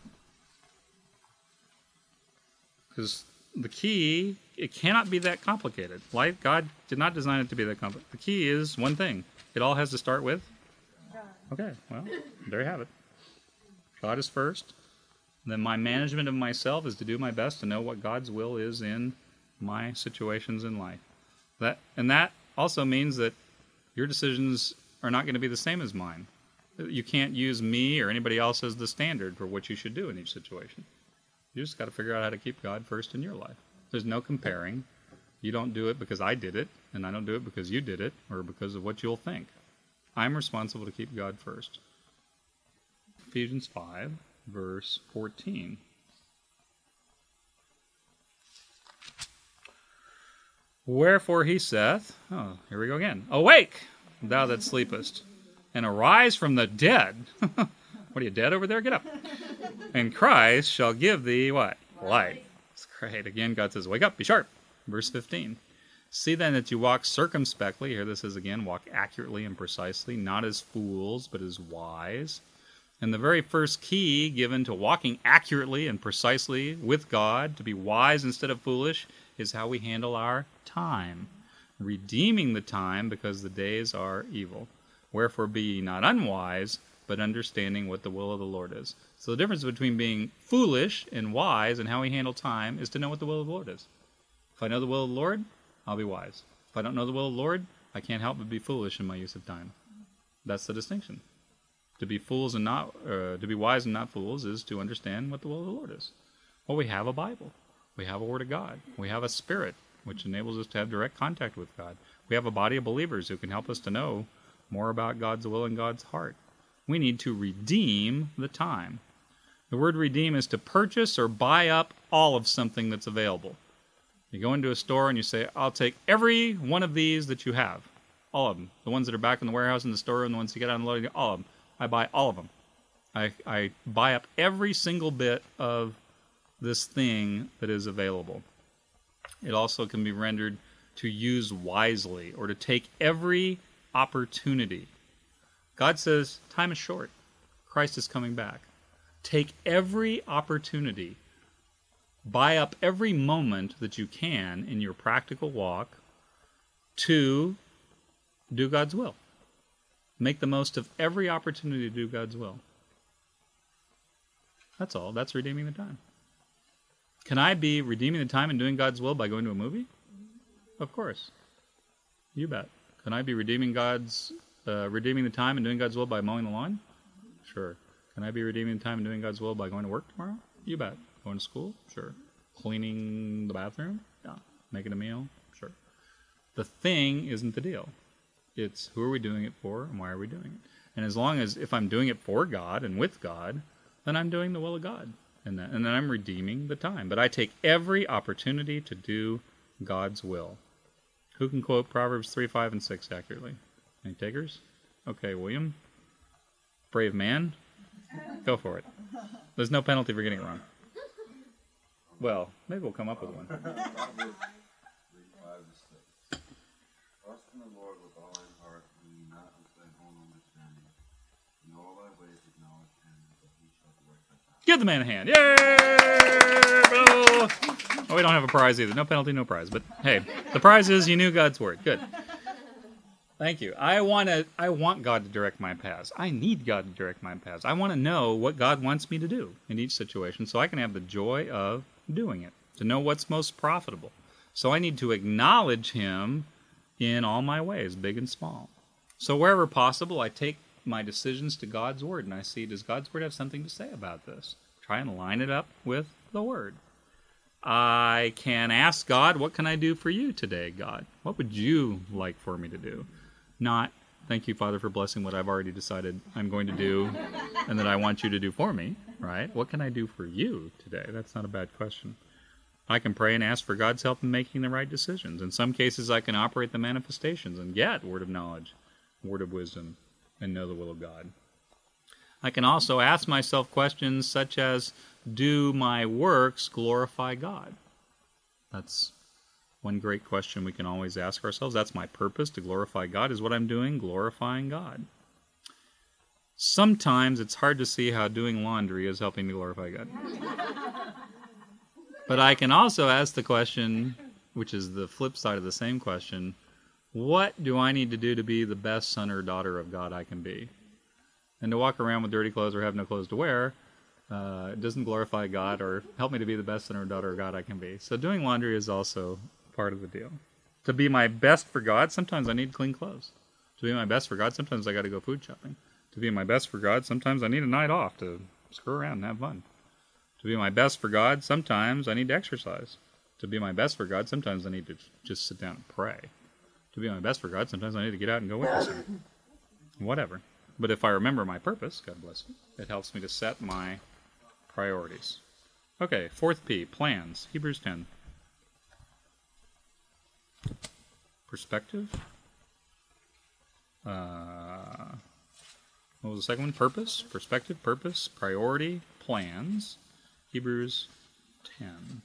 Because the key, it cannot be that complicated. Life, God did not design it to be that complicated. The key is one thing. It all has to start with God. Okay, well, there you have it. God is first. Then my management of myself is to do my best to know what God's will is in my situations in life. That also means that your decisions are not going to be the same as mine. You can't use me or anybody else as the standard for what you should do in each situation. You just got to figure out how to keep God first in your life. There's no comparing. You don't do it because I did it, and I don't do it because you did it, or because of what you'll think. I'm responsible to keep God first. Ephesians 5, verse 14. Wherefore he saith, oh, here we go again, awake, thou that sleepest, and arise from the dead. What are you, dead over there? Get up. And Christ shall give thee what? Light. That's great. Again, God says, wake up, be sharp. Verse 15. See then that you walk circumspectly. Here this is again, walk accurately and precisely, not as fools, but as wise. And the very first key given to walking accurately and precisely with God, to be wise instead of foolish, is how we handle our time. Redeeming the time because the days are evil. Wherefore be ye not unwise, but understanding what the will of the Lord is. So the difference between being foolish and wise and how we handle time is to know what the will of the Lord is. If I know the will of the Lord, I'll be wise. If I don't know the will of the Lord, I can't help but be foolish in my use of time. That's the distinction. To be fools and not, to be wise and not fools is to understand what the will of the Lord is. Well, we have a Bible. We have a Word of God. We have a Spirit, which enables us to have direct contact with God. We have a body of believers who can help us to know more about God's will and God's heart. We need to redeem the time. The word redeem is to purchase or buy up all of something that's available. You go into a store and you say, I'll take every one of these that you have. All of them. The ones that are back in the warehouse in the store and the ones you get unloaded, all of them. I buy all of them. I buy up every single bit of this thing that is available. It also can be rendered to use wisely or to take every opportunity. God says, time is short. Christ is coming back. Take every opportunity. Buy up every moment that you can in your practical walk to do God's will. Make the most of every opportunity to do God's will. That's all. That's redeeming the time. Can I be redeeming the time and doing God's will by going to a movie? Of course. You bet. Can I be redeeming the time and doing God's will by mowing the lawn? Sure. Can I be redeeming the time and doing God's will by going to work tomorrow? You bet. Going to school? Sure. Cleaning the bathroom? Yeah. Making a meal? Sure. The thing isn't the deal. It's who are we doing it for and why are we doing it? And as long as if I'm doing it for God and with God, then I'm doing the will of God. And then I'm redeeming the time. But I take every opportunity to do God's will. Who can quote Proverbs 3, 5, and 6 accurately? Any takers? Okay, William. Brave man. Go for it. There's no penalty for getting it wrong. Well, maybe we'll come up with one. Proverbs 3, 5, and 6. Trust in the Lord with all thine heart, and lean not unto thine own understanding. In all thy ways acknowledge him, that he shall direct thy path. Give the man a hand. Yay! Oh, we don't have a prize either. No penalty, no prize. But hey, the prize is you knew God's word. Good. Thank you. I want God to direct my paths. I need God to direct my paths. I want to know what God wants me to do in each situation so I can have the joy of doing it, to know what's most profitable. So I need to acknowledge him in all my ways, big and small. So wherever possible, I take my decisions to God's word and I see, does God's word have something to say about this? Try and line it up with the word. I can ask God, what can I do for you today, God? What would you like for me to do? Not, thank you, Father, for blessing what I've already decided I'm going to do and that I want you to do for me, right? What can I do for you today? That's not a bad question. I can pray and ask for God's help in making the right decisions. In some cases, I can operate the manifestations and get word of knowledge, word of wisdom, and know the will of God. I can also ask myself questions such as, do my works glorify God? That's one great question we can always ask ourselves. That's my purpose, to glorify God. Is what I'm doing glorifying God? Sometimes it's hard to see how doing laundry is helping to glorify God. But I can also ask the question, which is the flip side of the same question, what do I need to do to be the best son or daughter of God I can be? And to walk around with dirty clothes or have no clothes to wear, it doesn't glorify God or help me to be the best son or daughter of God I can be. So doing laundry is also part of the deal. To be my best for God, sometimes I need clean clothes. To be my best for God, sometimes I got to go food shopping. To be my best for God, sometimes I need a night off to screw around and have fun. To be my best for God, sometimes I need to exercise. To be my best for God, sometimes I need to just sit down and pray. To be my best for God, sometimes I need to get out and go witness Him. Whatever. But if I remember my purpose, God bless you, it helps me to set my priorities. Okay, fourth P, plans. Hebrews 10. Perspective. What was the second one? Purpose, perspective, purpose, priority, plans. Hebrews 10.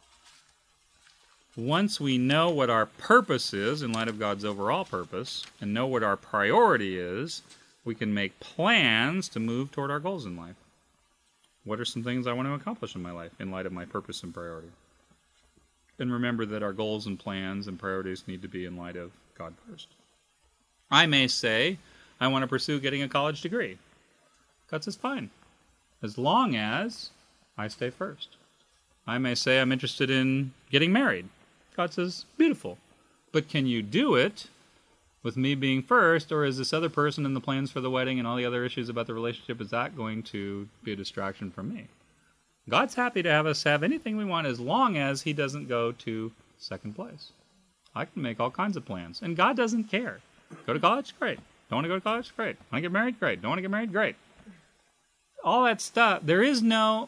Once we know what our purpose is in light of God's overall purpose and know what our priority is, we can make plans to move toward our goals in life. What are some things I want to accomplish in my life in light of my purpose and priority? And remember that our goals and plans and priorities need to be in light of God first. I may say, I want to pursue getting a college degree. God says, fine, as long as I stay first. I may say I'm interested in getting married. God says, beautiful. But can you do it with me being first, or is this other person and the plans for the wedding and all the other issues about the relationship, is that going to be a distraction from me? God's happy to have us have anything we want as long as He doesn't go to second place. I can make all kinds of plans, and God doesn't care. Go to college? Great. Don't want to go to college? Great. Want to get married? Great. Don't want to get married? Great. All that stuff. There is no...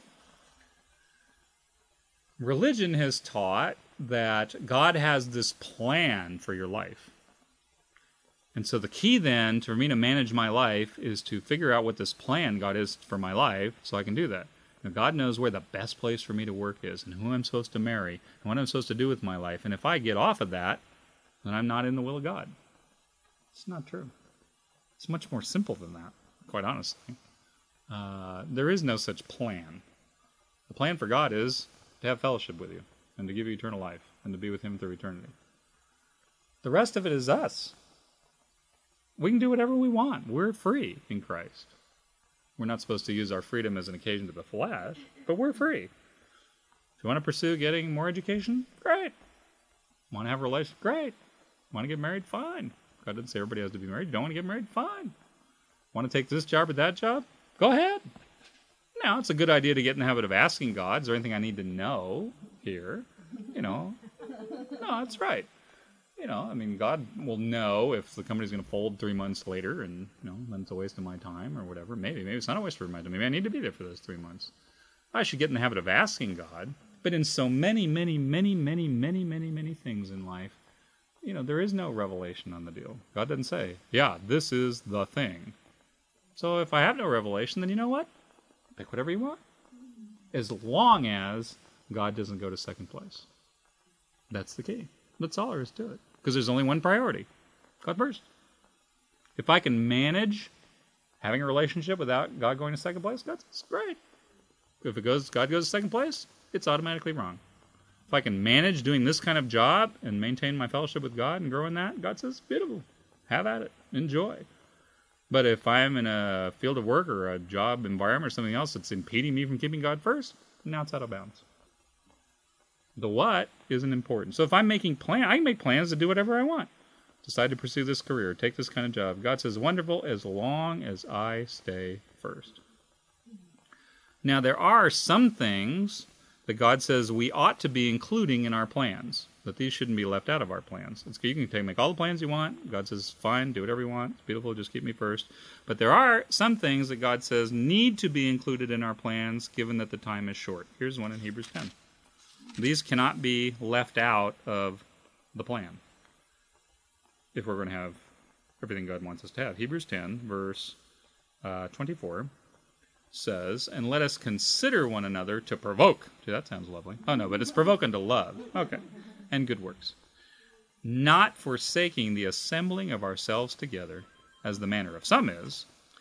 Religion has taught that God has this plan for your life. And so the key then for me to manage my life is to figure out what this plan God is for my life so I can do that. Now, God knows where the best place for me to work is and who I'm supposed to marry and what I'm supposed to do with my life. And if I get off of that, then I'm not in the will of God. It's not true. It's much more simple than that, quite honestly. There is no such plan. The plan for God is to have fellowship with you and to give you eternal life and to be with Him through eternity. The rest of it is us. We can do whatever we want. We're free in Christ. We're not supposed to use our freedom as an occasion to the flesh, but we're free. If you want to pursue getting more education, great. Want to have a relationship? Great. Want to get married? Fine. God didn't say everybody has to be married. You don't want to get married? Fine. Want to take this job or that job? Go ahead. Now, it's a good idea to get in the habit of asking God, is there anything I need to know here? No, that's right. God will know if the company's going to fold 3 months later and, then it's a waste of my time or whatever. Maybe it's not a waste of my time. Maybe I need to be there for those 3 months. I should get in the habit of asking God. But in so many, many, many, many, many, many, many things in life, there is no revelation on the deal. God doesn't say, yeah, this is the thing. So if I have no revelation, then you know what? Pick whatever you want. As long as God doesn't go to second place. That's the key. That's all there is to it. Because there's only one priority. God first. If I can manage having a relationship without God going to second place, that's great. If God goes to second place, it's automatically wrong. If I can manage doing this kind of job and maintain my fellowship with God and grow in that, God says, beautiful. Have at it. Enjoy. But if I'm in a field of work or a job environment or something else that's impeding me from keeping God first, now it's out of bounds. The what isn't important. So if I'm making plans, I can make plans to do whatever I want. Decide to pursue this career, take this kind of job. God says, wonderful, as long as I stay first. Now, there are some things that God says we ought to be including in our plans, that these shouldn't be left out of our plans. You can make all the plans you want. God says, fine, do whatever you want. It's beautiful, just keep me first. But there are some things that God says need to be included in our plans, given that the time is short. Here's one in Hebrews 10. These cannot be left out of the plan if we're going to have everything God wants us to have. Hebrews 10, verse 24 says, and let us consider one another to provoke. Gee, that sounds lovely. Oh, no, but it's provoke unto love. Okay. And good works. Not forsaking the assembling of ourselves together, as the manner of some is,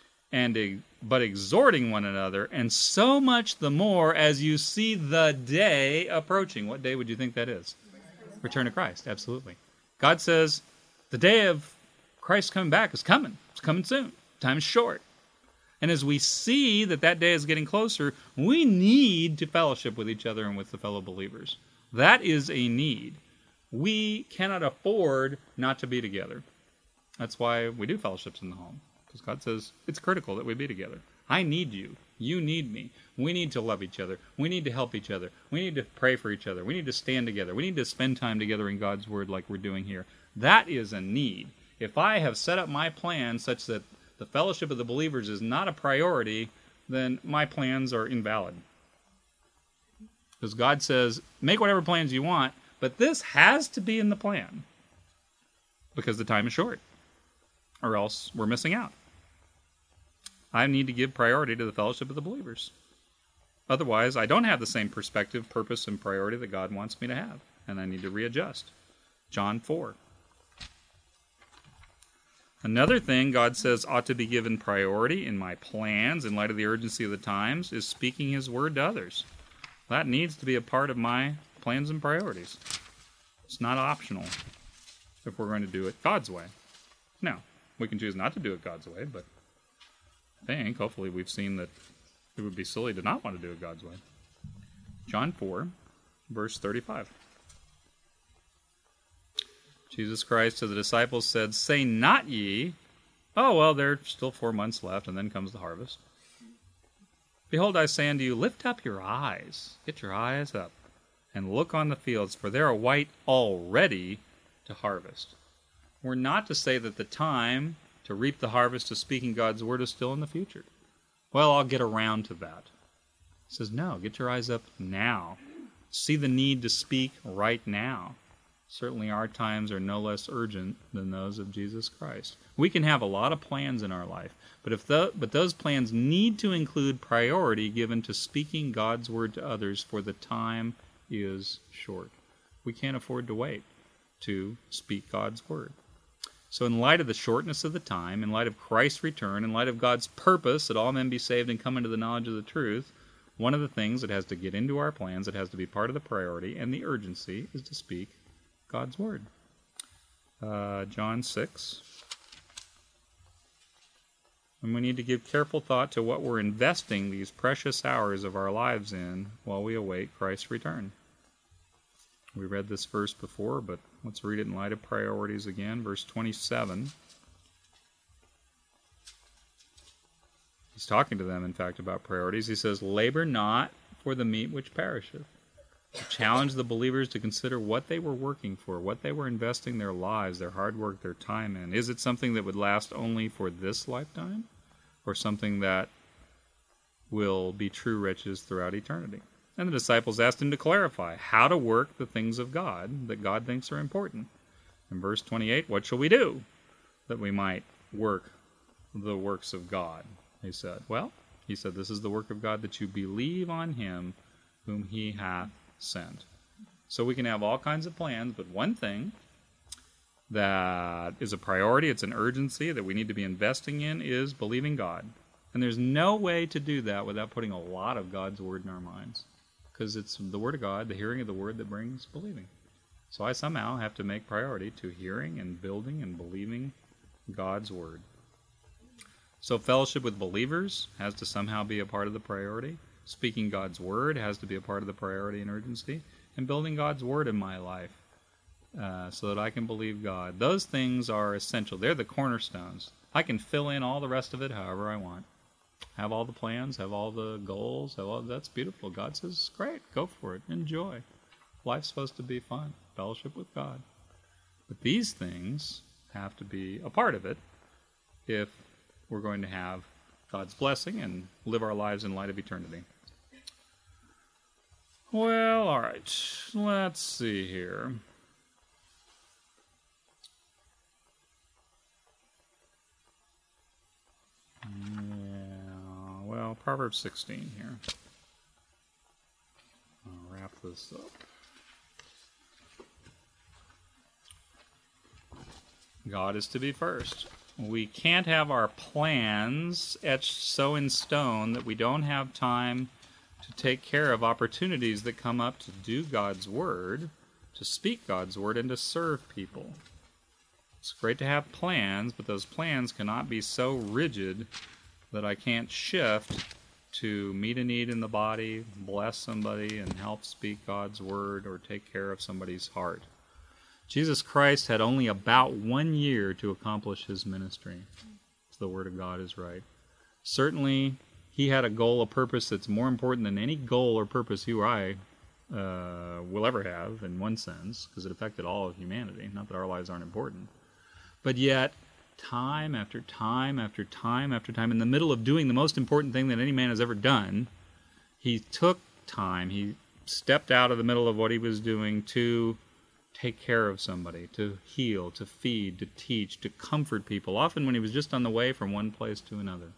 but exhorting one another, and so much the more as you see the day approaching. What day would you think that is? Return of Christ, absolutely. God says the day of Christ coming back is coming. It's coming soon. Time is short. And as we see that day is getting closer, we need to fellowship with each other and with the fellow believers. That is a need. We cannot afford not to be together. That's why we do fellowships in the home. Because God says it's critical that we be together. I need you. You need me. We need to love each other. We need to help each other. We need to pray for each other. We need to stand together. We need to spend time together in God's Word like we're doing here. That is a need. If I have set up my plan such that the fellowship of the believers is not a priority, then my plans are invalid. Because God says, make whatever plans you want, but this has to be in the plan. Because the time is short. Or else we're missing out. I need to give priority to the fellowship of the believers. Otherwise, I don't have the same perspective, purpose, and priority that God wants me to have. And I need to readjust. John 4. Another thing God says ought to be given priority in my plans in light of the urgency of the times is speaking His word to others. That needs to be a part of my plans and priorities. It's not optional if we're going to do it God's way. Now, we can choose not to do it God's way, but hopefully we've seen that it would be silly to not want to do it God's way. John 4, verse 35. Jesus Christ to the disciples said, say not ye, oh, well, there's still 4 months left, and then comes the harvest. Behold, I say unto you, lift up your eyes, get your eyes up, and look on the fields, for they are white already to harvest. We're not to say that the time to reap the harvest of speaking God's word is still in the future. Well, I'll get around to that. He says, no, get your eyes up now. See the need to speak right now. Certainly our times are no less urgent than those of Jesus Christ. We can have a lot of plans in our life, but those plans need to include priority given to speaking God's word to others, for the time is short. We can't afford to wait to speak God's word. So in light of the shortness of the time, in light of Christ's return, in light of God's purpose that all men be saved and come into the knowledge of the truth, one of the things that has to get into our plans, that has to be part of the priority and the urgency, is to speak God's word. John 6. And we need to give careful thought to what we're investing these precious hours of our lives in while we await Christ's return. We read this verse before, but let's read it in light of priorities again. Verse 27. He's talking to them, in fact, about priorities. He says, "Labor not for the meat which perisheth." Challenge the believers to consider what they were working for, what they were investing their lives, their hard work, their time in. Is it something that would last only for this lifetime, or something that will be true riches throughout eternity? And the disciples asked him to clarify how to work the things of God that God thinks are important. In verse 28, what shall we do that we might work the works of God? He said, this is the work of God, that you believe on him whom he hath sent. So we can have all kinds of plans, but one thing that is a priority, it's an urgency that we need to be investing in, is believing God. And there's no way to do that without putting a lot of God's word in our minds, because it's the word of God, the hearing of the word, that brings believing. So I somehow have to make priority to hearing and building and believing God's word. So fellowship with believers has to somehow be a part of the priority. Speaking God's word has to be a part of the priority and urgency. And building God's word in my life so that I can believe God. Those things are essential. They're the cornerstones. I can fill in all the rest of it however I want. Have all the plans, have all the goals. That's beautiful. God says, great, go for it. Enjoy. Life's supposed to be fun. Fellowship with God. But these things have to be a part of it if we're going to have God's blessing and live our lives in light of eternity. Well, all right. Let's see here. Proverbs 16 here. I'll wrap this up. God is to be first. We can't have our plans etched so in stone that we don't have time to take care of opportunities that come up to do God's word, to speak God's word, and to serve people. It's great to have plans, but those plans cannot be so rigid that I can't shift to meet a need in the body, bless somebody, and help speak God's word or take care of somebody's heart. Jesus Christ had only about 1 year to accomplish his ministry. So the word of God is right. Certainly, he had a goal, a purpose that's more important than any goal or purpose you or I will ever have, in one sense, because it affected all of humanity. Not that our lives aren't important. But yet, time after time after time after time, in the middle of doing the most important thing that any man has ever done, he took time, he stepped out of the middle of what he was doing to take care of somebody, to heal, to feed, to teach, to comfort people, often when he was just on the way from one place to another.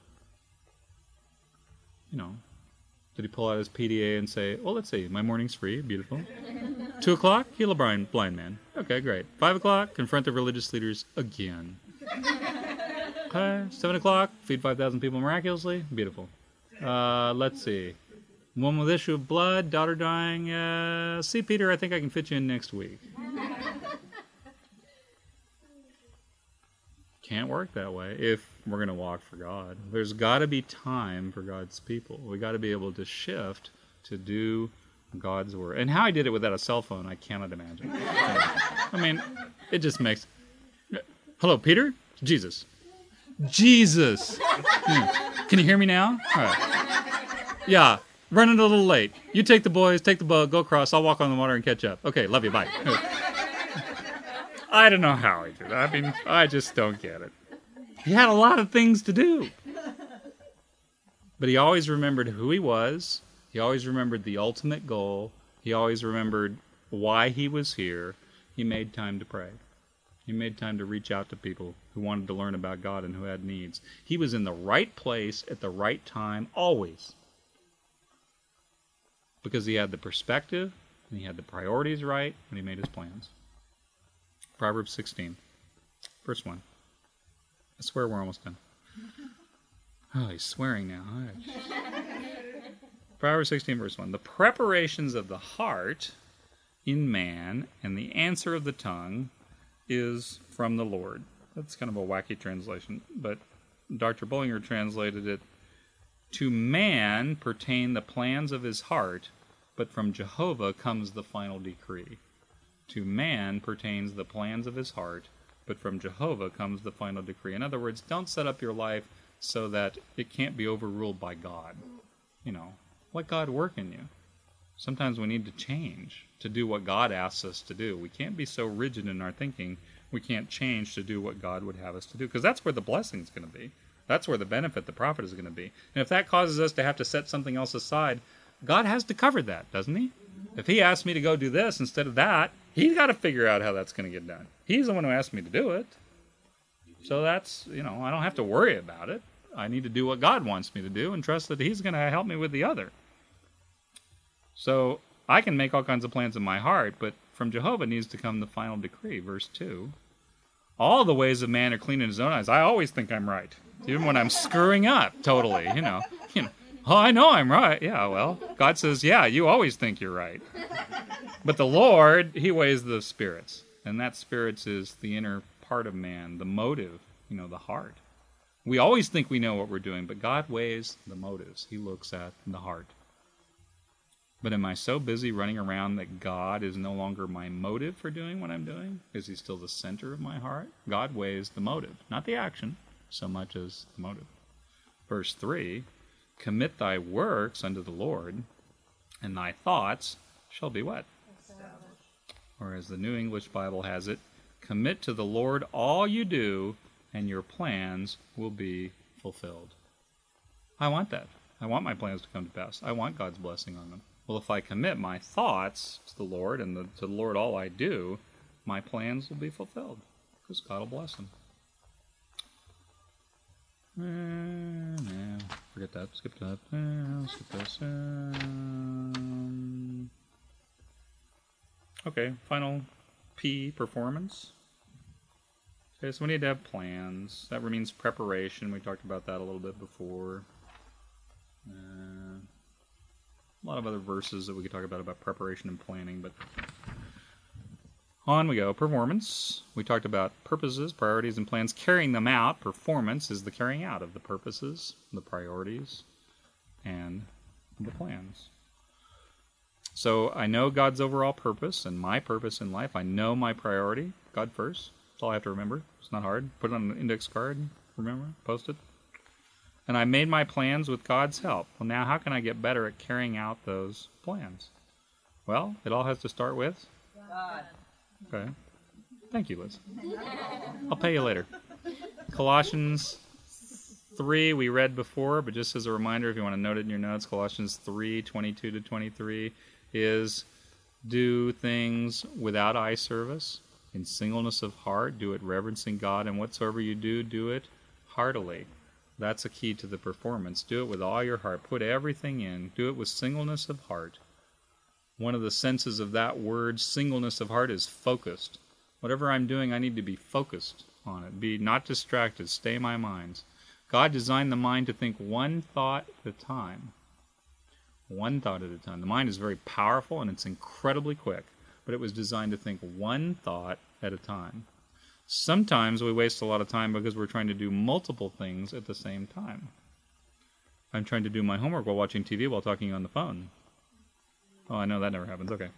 You know, did he pull out his PDA and say, well, let's see, my morning's free, beautiful. 2 o'clock, heal a blind man. Okay, great. 5 o'clock, confront the religious leaders again. Okay, 7 o'clock, feed 5,000 people miraculously, beautiful. Let's see. Woman with issue of blood, daughter dying. See, Peter, I think I can fit you in next week. Can't work that way if we're going to walk for God. There's got to be time for God's people. We got to be able to shift to do God's word. And how I did it without a cell phone, I cannot imagine. I mean, it just makes... Hello, Peter? Jesus. Jesus! Can you hear me now? All right. Yeah, running a little late. You take the boys, take the boat, go across. I'll walk on the water and catch up. Okay, love you, bye. I don't know how he did that. I mean, I just don't get it. He had a lot of things to do. But he always remembered who he was. He always remembered the ultimate goal. He always remembered why he was here. He made time to pray. He made time to reach out to people who wanted to learn about God and who had needs. He was in the right place at the right time, always. Because he had the perspective, and he had the priorities right when he made his plans. Proverbs 16, verse 1. I swear we're almost done. Oh, he's swearing now. Proverbs 16, verse 1. The preparations of the heart in man and the answer of the tongue is from the Lord. That's kind of a wacky translation, but Dr. Bullinger translated it, to man pertain the plans of his heart, but from Jehovah comes the final decree. To man pertains the plans of his heart, but from Jehovah comes the final decree. In other words, don't set up your life so that it can't be overruled by God. Let God work in you. Sometimes we need to change to do what God asks us to do. We can't be so rigid in our thinking. We can't change to do what God would have us to do, because that's where the blessing is going to be. That's where the benefit, the profit is going to be. And if that causes us to have to set something else aside, God has to cover that, doesn't he? If he asks me to go do this instead of that, he's got to figure out how that's going to get done. He's the one who asked me to do it. So that's, I don't have to worry about it. I need to do what God wants me to do and trust that he's going to help me with the other. So I can make all kinds of plans in my heart, but from Jehovah needs to come the final decree. Verse 2. All the ways of man are clean in his own eyes. I always think I'm right, even when I'm screwing up totally, Oh, I know I'm right. Yeah, well, God says, yeah, you always think you're right. But the Lord, he weighs the spirits. And that spirits is the inner part of man, the motive, the heart. We always think we know what we're doing, but God weighs the motives. He looks at the heart. But am I so busy running around that God is no longer my motive for doing what I'm doing? Is he still the center of my heart? God weighs the motive, not the action, so much as the motive. Verse 3, commit thy works unto the Lord, and thy thoughts shall be what? Or as the New English Bible has it, commit to the Lord all you do, and your plans will be fulfilled. I want that. I want my plans to come to pass. I want God's blessing on them. Well, if I commit my thoughts to the Lord and to the Lord all I do, my plans will be fulfilled because God will bless them. No, forget that. Skip that. Skip this. Okay, final P, performance. Okay, so we need to have plans. That means preparation. We talked about that a little bit before. A lot of other verses that we could talk about preparation and planning, but on we go. Performance. We talked about purposes, priorities, and plans. Carrying them out. Performance is the carrying out of the purposes, the priorities, and the plans. So I know God's overall purpose and my purpose in life. I know my priority. God first. That's all I have to remember. It's not hard. Put it on an index card. Remember? Post it. And I made my plans with God's help. Well, now how can I get better at carrying out those plans? Well, it all has to start with God. Okay. Thank you, Liz. I'll pay you later. Colossians 3 we read before, but just as a reminder, if you want to note it in your notes, Colossians 3:22-23 is do things without eye service, in singleness of heart, do it reverencing God, and whatsoever you do, do it heartily. That's a key to the performance. Do it with all your heart. Put everything in. Do it with singleness of heart. One of the senses of that word, singleness of heart, is focused. Whatever I'm doing, I need to be focused on it. Be not distracted. Stay my minds. God designed the mind to think one thought at a time. One thought at a time. The mind is very powerful and it's incredibly quick, but it was designed to think one thought at a time. Sometimes we waste a lot of time because we're trying to do multiple things at the same time. I'm trying to do my homework while watching TV while talking on the phone. Oh, I know that never happens. Okay.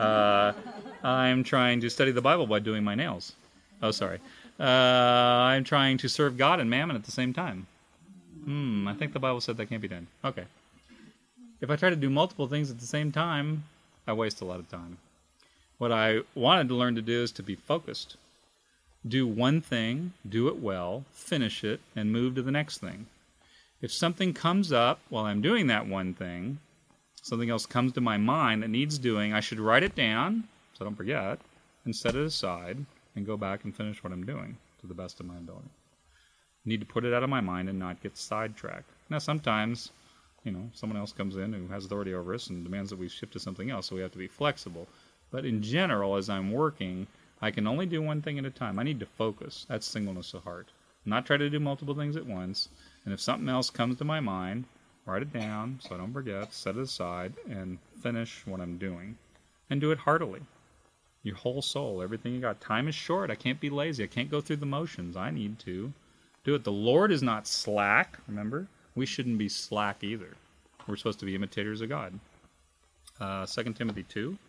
I'm trying to study the Bible by doing my nails. Oh, sorry. I'm trying to serve God and Mammon at the same time. I think the Bible said that can't be done. Okay. If I try to do multiple things at the same time, I waste a lot of time. What I wanted to learn to do is to be focused. Do one thing, do it well, finish it, and move to the next thing. If something comes up while I'm doing that one thing, something else comes to my mind that needs doing, I should write it down, so I don't forget, and set it aside, and go back and finish what I'm doing to the best of my ability. I need to put it out of my mind and not get sidetracked. Now, sometimes, someone else comes in who has authority over us and demands that we shift to something else, so we have to be flexible. But in general, as I'm working, I can only do one thing at a time. I need to focus. That's singleness of heart. Not try to do multiple things at once. And if something else comes to my mind, write it down so I don't forget, set it aside, and finish what I'm doing. And do it heartily. Your whole soul, everything you got. Time is short. I can't be lazy. I can't go through the motions. I need to do it. The Lord is not slack, remember? We shouldn't be slack either. We're supposed to be imitators of God. 2 Timothy 2.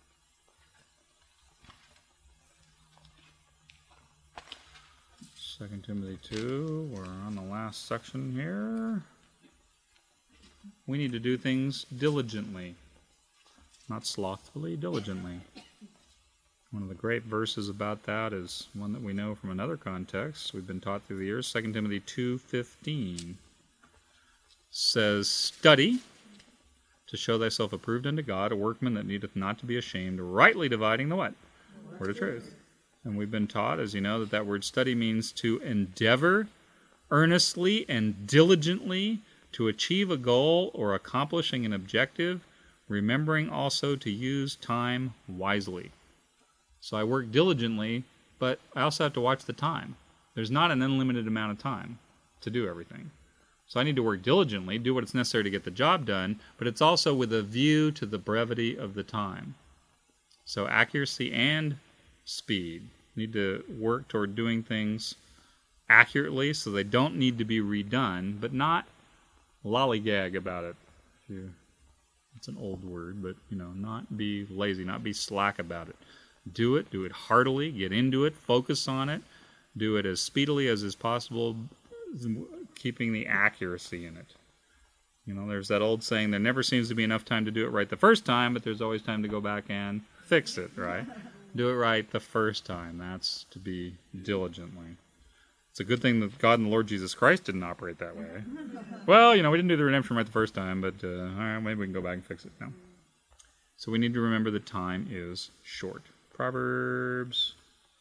Second Timothy 2, we're on the last section here. We need to do things diligently, not slothfully, diligently. One of the great verses about that is one that we know from another context. We've been taught through the years. 2 Timothy 2:15 says, "Study to show thyself approved unto God, a workman that needeth not to be ashamed, rightly dividing the what? Word of truth." And we've been taught, as you know, that word study means to endeavor earnestly and diligently to achieve a goal or accomplishing an objective, remembering also to use time wisely. So I work diligently, but I also have to watch the time. There's not an unlimited amount of time to do everything. So I need to work diligently, do what is necessary to get the job done, but it's also with a view to the brevity of the time. So accuracy and speed. Need to work toward doing things accurately so they don't need to be redone, but not lollygag about it. It's an old word, but not be lazy, not be slack about it. Do it heartily, get into it, focus on it, do it as speedily as is possible, keeping the accuracy in it. There's that old saying, there never seems to be enough time to do it right the first time, but there's always time to go back and fix it, right? Do it right the first time. That's to be diligently. It's a good thing that God and the Lord Jesus Christ didn't operate that way. Well, we didn't do the redemption right the first time, but all right, maybe we can go back and fix it now. So we need to remember that time is short. Proverbs.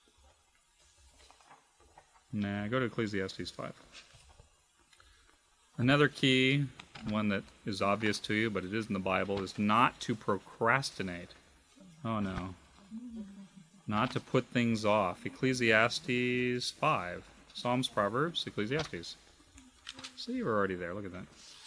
Go to Ecclesiastes 5. Another key, one that is obvious to you, but it is in the Bible, is not to procrastinate. Oh, no. Not to put things off. Ecclesiastes 5. Psalms, Proverbs, Ecclesiastes. See, we're already there. Look at that.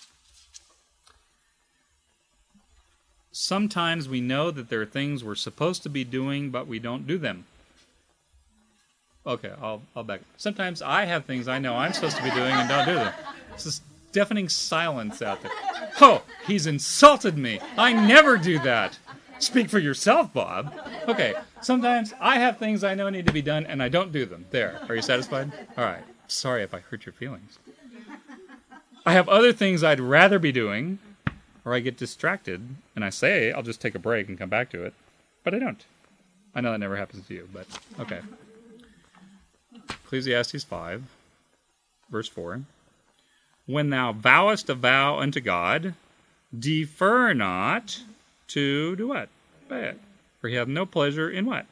Sometimes we know that there are things we're supposed to be doing, but we don't do them. Okay, I'll back. Sometimes I have things I know I'm supposed to be doing and don't do them. It's this deafening silence out there. Oh, he's insulted me. I never do that. Speak for yourself, Bob. Okay, sometimes I have things I know need to be done, and I don't do them. There. Are you satisfied? All right. Sorry if I hurt your feelings. I have other things I'd rather be doing, or I get distracted, and I say I'll just take a break and come back to it, but I don't. I know that never happens to you, but okay. Ecclesiastes 5, verse 4. When thou vowest a vow unto God, defer not to do what? Pay it. For he hath no pleasure in what?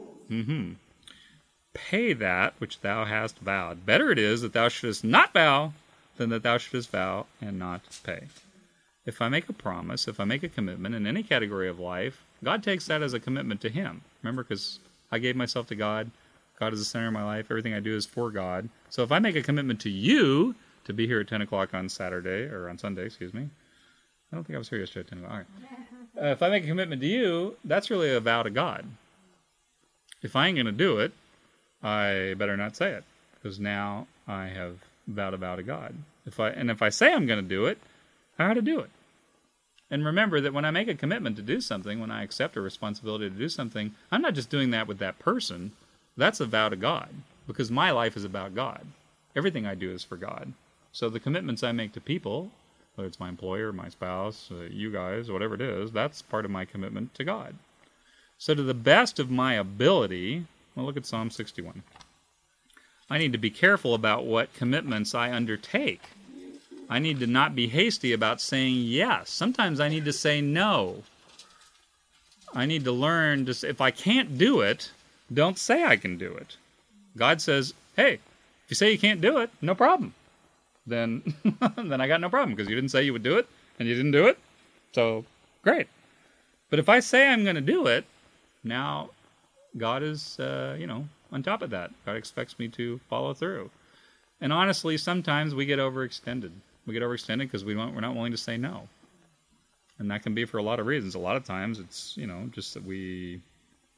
Pay that which thou hast vowed. Better it is that thou shouldest not vow than that thou shouldest vow and not pay. If I make a promise, if I make a commitment in any category of life, God takes that as a commitment to him. Remember, because I gave myself to God. God is the center of my life. Everything I do is for God. So if I make a commitment to you to be here at 10 o'clock on Saturday, or on Sunday, excuse me. I don't think I was here yesterday at 10 o'clock. All right. If I make a commitment to you, that's really a vow to God. If I ain't going to do it, I better not say it, because now I have vowed a vow to God. If I say I'm going to do it, I ought to do it. And remember that when I make a commitment to do something, when I accept a responsibility to do something, I'm not just doing that with that person. That's a vow to God, because my life is about God. Everything I do is for God. So the commitments I make to people, whether it's my employer, my spouse, you guys, whatever it is, that's part of my commitment to God. So to the best of my ability, well, look at Psalm 61. I need to be careful about what commitments I undertake. I need to not be hasty about saying yes. Sometimes I need to say no. I need to learn to say, if I can't do it, don't say I can do it. God says, hey, if you say you can't do it, no problem. Then I got no problem, because you didn't say you would do it, and you didn't do it. So, great. But if I say I'm going to do it, now God is, on top of that. God expects me to follow through. And honestly, sometimes we get overextended. We get overextended because we're not willing to say no. And that can be for a lot of reasons. A lot of times it's, just that we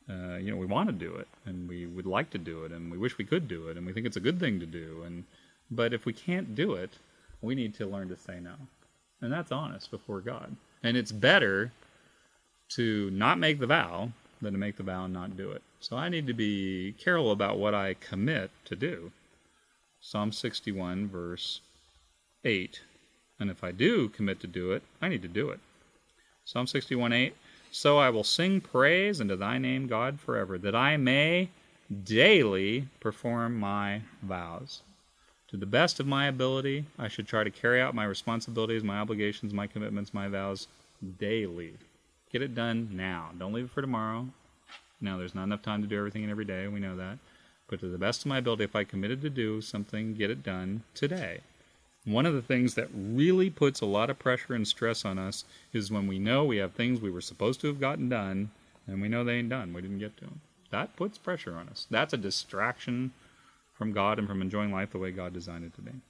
We want to do it, and we would like to do it, and we wish we could do it, and we think it's a good thing to do. But if we can't do it, we need to learn to say no. And that's honest before God. And it's better to not make the vow than to make the vow and not do it. So I need to be careful about what I commit to do. Psalm 61, verse 8. And if I do commit to do it, I need to do it. Psalm 61, 8. So I will sing praise unto thy name, God, forever, that I may daily perform my vows. To the best of my ability, I should try to carry out my responsibilities, my obligations, my commitments, my vows daily. Get it done now. Don't leave it for tomorrow. Now, there's not enough time to do everything and every day. We know that. But to the best of my ability, if I committed to do something, get it done today. One of the things that really puts a lot of pressure and stress on us is when we know we have things we were supposed to have gotten done, and we know they ain't done. We didn't get to them. That puts pressure on us. That's a distraction from God and from enjoying life the way God designed it to be.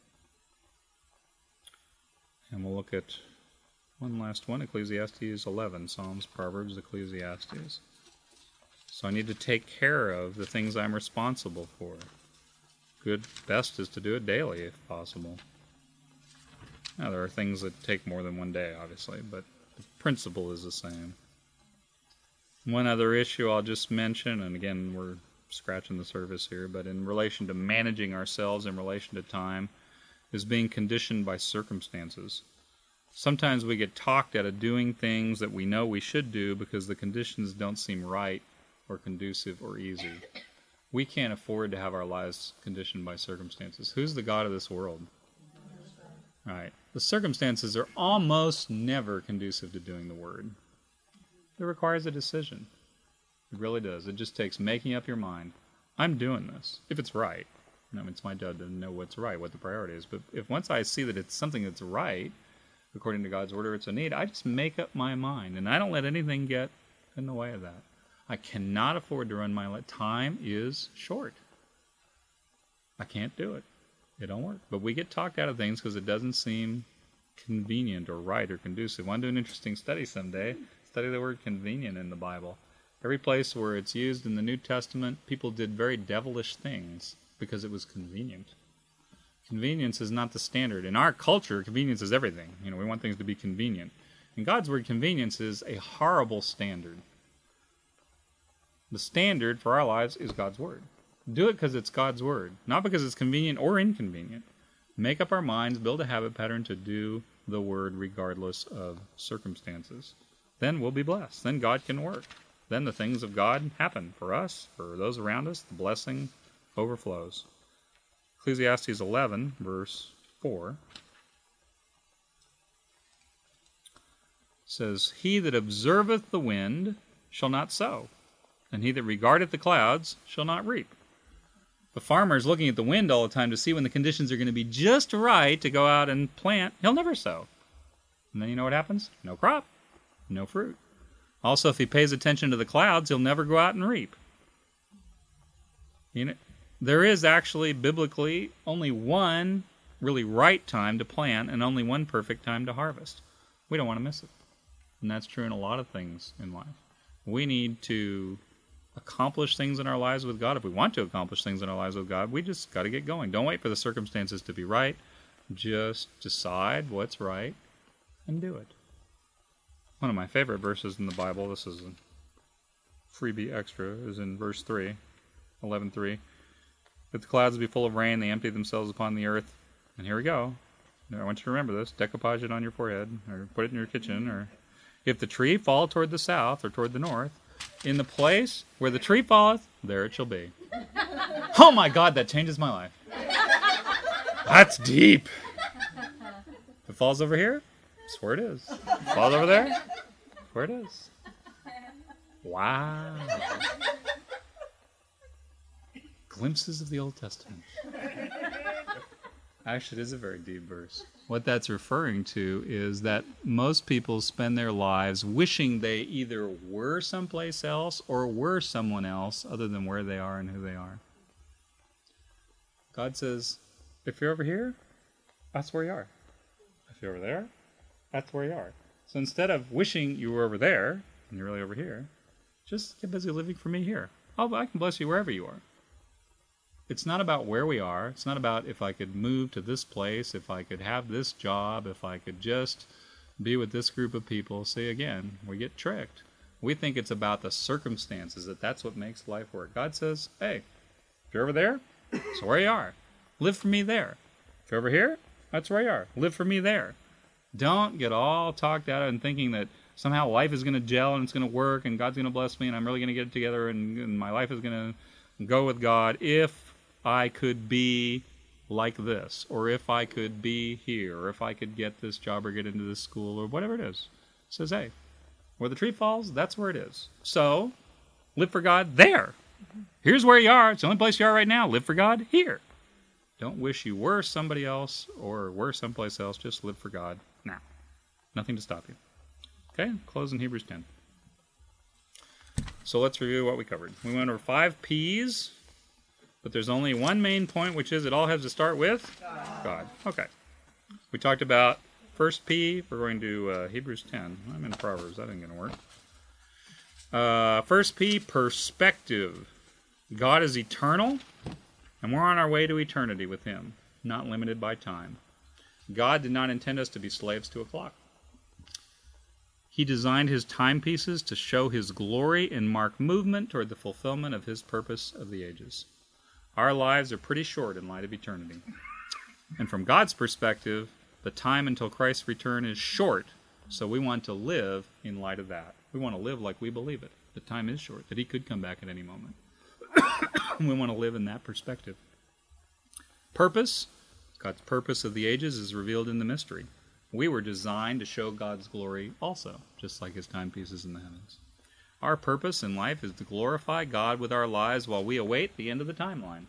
And we'll look at one last one, Ecclesiastes 11, Psalms, Proverbs, Ecclesiastes. So I need to take care of the things I'm responsible for. Best is to do it daily if possible. Now, there are things that take more than one day, obviously, but the principle is the same. One other issue I'll just mention, and again, we're scratching the surface here, but in relation to managing ourselves in relation to time, is being conditioned by circumstances. Sometimes we get talked out of doing things that we know we should do because the conditions don't seem right or conducive or easy. We can't afford to have our lives conditioned by circumstances. Who's the God of this world? Right. The circumstances are almost never conducive to doing the word. It requires a decision. It really does. It just takes making up your mind. I'm doing this. If it's right. I mean, it's my job to know what's right, what the priority is. But if once I see that it's something that's right, according to God's order, it's a need, I just make up my mind. And I don't let anything get in the way of that. I cannot afford to run my life. Time is short. I can't do it. It don't work. But we get talked out of things because it doesn't seem convenient or right or conducive. I want to do an interesting study someday. Study the word convenient in the Bible. Every place where it's used in the New Testament, people did very devilish things because it was convenient. Convenience is not the standard. In our culture, convenience is everything. We want things to be convenient. In God's word, convenience is a horrible standard. The standard for our lives is God's word. Do it because it's God's word, not because it's convenient or inconvenient. Make up our minds, build a habit pattern to do the word regardless of circumstances. Then we'll be blessed. Then God can work. Then the things of God happen for us, for those around us. The blessing overflows. Ecclesiastes 11, verse 4 says, He that observeth the wind shall not sow, and he that regardeth the clouds shall not reap. The farmer is looking at the wind all the time to see when the conditions are going to be just right to go out and plant. He'll never sow. And then you know what happens? No crop, no fruit. Also, if he pays attention to the clouds, he'll never go out and reap. There is actually, biblically, only one really right time to plant and only one perfect time to harvest. We don't want to miss it. And that's true in a lot of things in life. We need to accomplish things in our lives with God. If we want to accomplish things in our lives with God, we just got to get going. Don't wait for the circumstances to be right. Just decide what's right and do it. One of my favorite verses in the Bible, this is a freebie extra, is in verse 3, 11:3. If the clouds be full of rain, they empty themselves upon the earth. And here we go. I want you to remember this. Decoupage it on your forehead, or put it in your kitchen. Or if the tree fall toward the south or toward the north, in the place where the tree falleth, there it shall be. Oh my God, that changes my life. That's deep. If it falls over here, that's where it is. If it falls over there, that's where it is. Wow. Glimpses of the Old Testament. Actually, it is a very deep verse. What that's referring to is that most people spend their lives wishing they either were someplace else or were someone else other than where they are and who they are. God says, if you're over here, that's where you are. If you're over there, that's where you are. So instead of wishing you were over there, and you're really over here, Just get busy living for me here. Oh, I can bless you wherever you are. It's not about where we are. It's not about if I could move to this place, if I could have this job, if I could just be with this group of people. See, again, we get tricked. We think it's about the circumstances, that's what makes life work. God says, hey, if you're over there, that's where you are. Live for me there. If you're over here, that's where you are. Live for me there. Don't get all talked out and thinking that somehow life is going to gel and it's going to work and God's going to bless me and I'm really going to get it together and my life is going to go with God if I could be like this, or if I could be here, or if I could get this job or get into this school or whatever it is. It says, hey, where the tree falls, that's where it is. So, live for God there. Here's where you are. It's the only place you are right now. Live for God here. Don't wish you were somebody else or were someplace else. Just live for God now. Nothing to stop you. Okay, close in Hebrews 10. So let's review what we covered. We went over 5 P's, but there's only one main point, which is it all has to start with God. Okay. We talked about first P. We're going to Hebrews 10. I'm in Proverbs. That ain't going to work. First P, perspective. God is eternal, and we're on our way to eternity with Him, not limited by time. God did not intend us to be slaves to a clock. He designed His timepieces to show His glory and mark movement toward the fulfillment of His purpose of the ages. Our lives are pretty short in light of eternity. And from God's perspective, the time until Christ's return is short, so we want to live in light of that. We want to live like we believe it. The time is short, that He could come back at any moment. We want to live in that perspective. Purpose. God's purpose of the ages is revealed in the mystery. We were designed to show God's glory also, just like His timepieces in the heavens. Our purpose in life is to glorify God with our lives while we await the end of the timeline.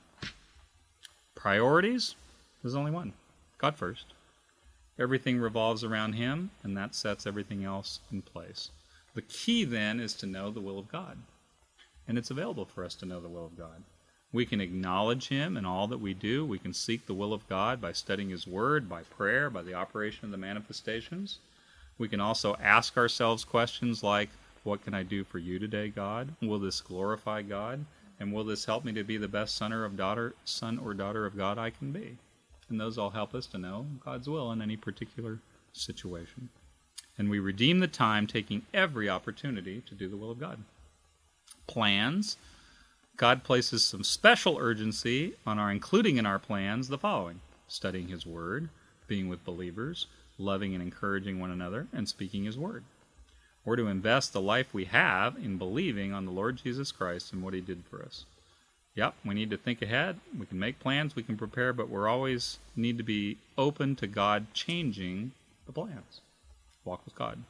Priorities? There's only one. God first. Everything revolves around Him, and that sets everything else in place. The key then is to know the will of God. And it's available for us to know the will of God. We can acknowledge Him in all that we do. We can seek the will of God by studying His Word, by prayer, by the operation of the manifestations. We can also ask ourselves questions like, what can I do for you today, God? Will this glorify God? And will this help me to be the best son or daughter of God I can be? And those all help us to know God's will in any particular situation. And we redeem the time, taking every opportunity to do the will of God. Plans. God places some special urgency on our including in our plans the following: studying His Word, being with believers, loving and encouraging one another, and speaking His Word. We're to invest the life we have in believing on the Lord Jesus Christ and what He did for us. Yep, we need to think ahead. We can make plans, we can prepare, but we're always need to be open to God changing the plans. Walk with God.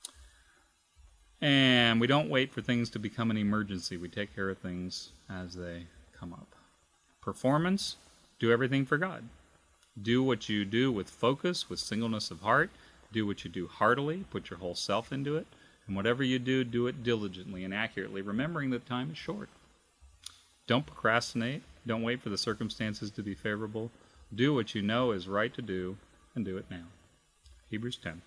And we don't wait for things to become an emergency. We take care of things as they come up. Performance, do everything for God. Do what you do with focus, with singleness of heart. Do what you do heartily. Put your whole self into it. And whatever you do, do it diligently and accurately, remembering that time is short. Don't procrastinate. Don't wait for the circumstances to be favorable. Do what you know is right to do, and do it now. Hebrews 10.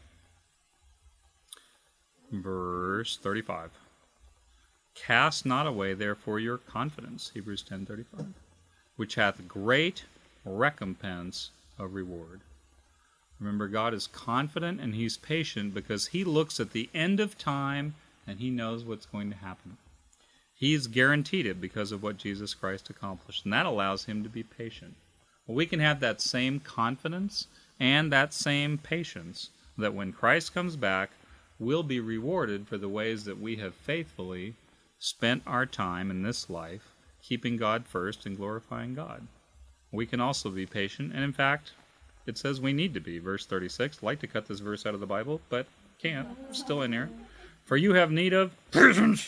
Verse 35. Cast not away, therefore, your confidence, Hebrews 10:35, which hath great recompense of reward. Remember, God is confident and He's patient because He looks at the end of time and He knows what's going to happen. He's guaranteed it because of what Jesus Christ accomplished, and that allows Him to be patient. Well, we can have that same confidence and that same patience that when Christ comes back, we'll be rewarded for the ways that we have faithfully spent our time in this life, keeping God first and glorifying God. We can also be patient, and in fact, it says we need to be. Verse 36. I'd like to cut this verse out of the Bible, but can't. It's still in there. For you have need of patience.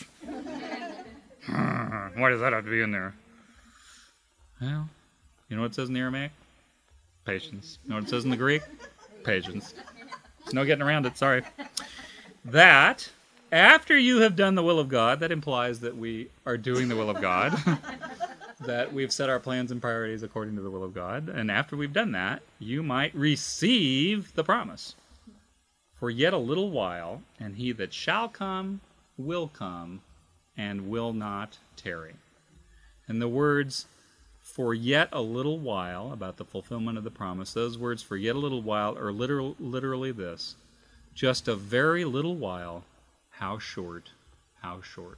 Why does that have to be in there? Well, you know what it says in the Aramaic? Patience. You know what it says in the Greek? Patience. There's no getting around it, sorry. That, after you have done the will of God, that implies that we are doing the will of God, that we've set our plans and priorities according to the will of God, and after we've done that, you might receive the promise. For yet a little while, and He that shall come will come, and will not tarry. And the words "for yet a little while," about the fulfillment of the promise, those words "for yet a little while" are literally this: just a very little while, how short, how short.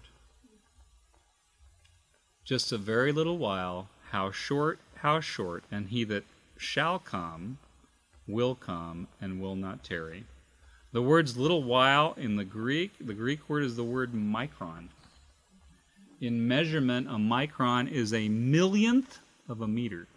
Just a very little while, how short, and he that shall come will come and will not tarry. The words "little while" in the Greek word is the word micron. In measurement, a micron is a millionth of a meter.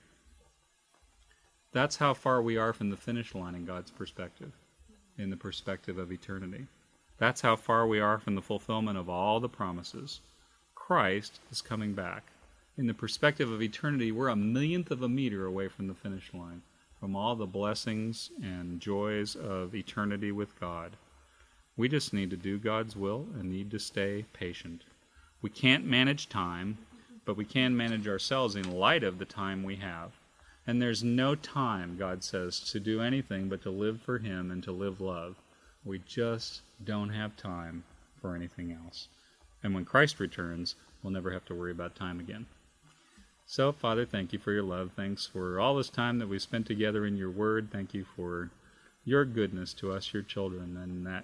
That's how far we are from the finish line in God's perspective, in the perspective of eternity. That's how far we are from the fulfillment of all the promises. Christ is coming back. In the perspective of eternity, we're a millionth of a meter away from the finish line, from all the blessings and joys of eternity with God. We just need to do God's will and need to stay patient. We can't manage time, but we can manage ourselves in light of the time we have. And there's no time, God says, to do anything but to live for Him and to live love. We just don't have time for anything else. And when Christ returns, we'll never have to worry about time again. So, Father, thank you for your love. Thanks for all this time that we spent together in your word. Thank you for your goodness to us, your children, and that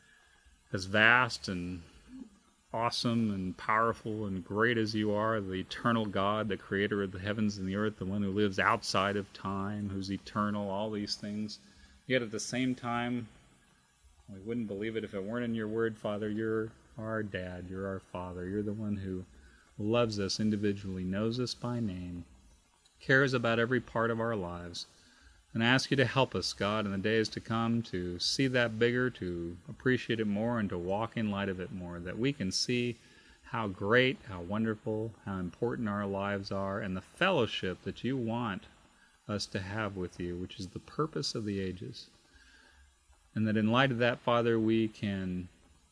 as vast and awesome and powerful and great as you are, the eternal God, the creator of the heavens and the earth, the one who lives outside of time, who's eternal, all these things. Yet at the same time, we wouldn't believe it if it weren't in your word, Father. You're our dad. You're our Father. You're the one who loves us individually, knows us by name, cares about every part of our lives. And I ask you to help us, God, in the days to come to see that bigger, to appreciate it more, and to walk in light of it more, that we can see how great, how wonderful, how important our lives are, and the fellowship that you want us to have with you, which is the purpose of the ages. And that in light of that, Father, we can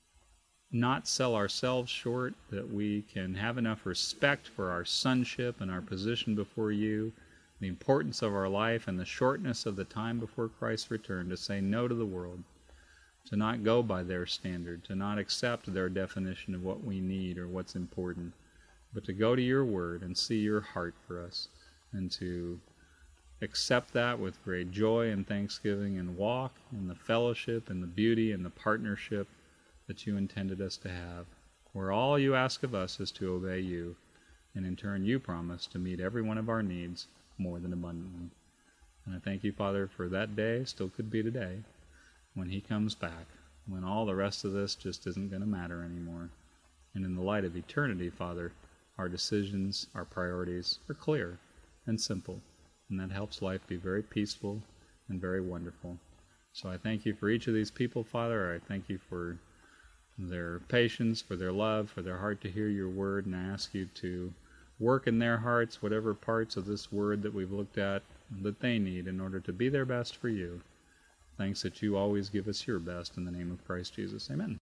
not sell ourselves short, that we can have enough respect for our sonship and our position before you, the importance of our life and the shortness of the time before Christ's return, to say no to the world, to not go by their standard, to not accept their definition of what we need or what's important, but to go to your word and see your heart for us, and to accept that with great joy and thanksgiving, and walk in the fellowship and the beauty and the partnership that you intended us to have, where all you ask of us is to obey you, and in turn you promise to meet every one of our needs more than abundantly. And I thank you, Father, for that day, still could be today, when he comes back, when all the rest of this just isn't going to matter anymore. And in the light of eternity, Father, our decisions, our priorities are clear and simple, and that helps life be very peaceful and very wonderful. So I thank you for each of these people, Father. I thank you for their patience, for their love, for their heart to hear your word, and I ask you to work in their hearts whatever parts of this word that we've looked at that they need in order to be their best for you. Thanks that you always give us your best. In the name of Christ Jesus, amen.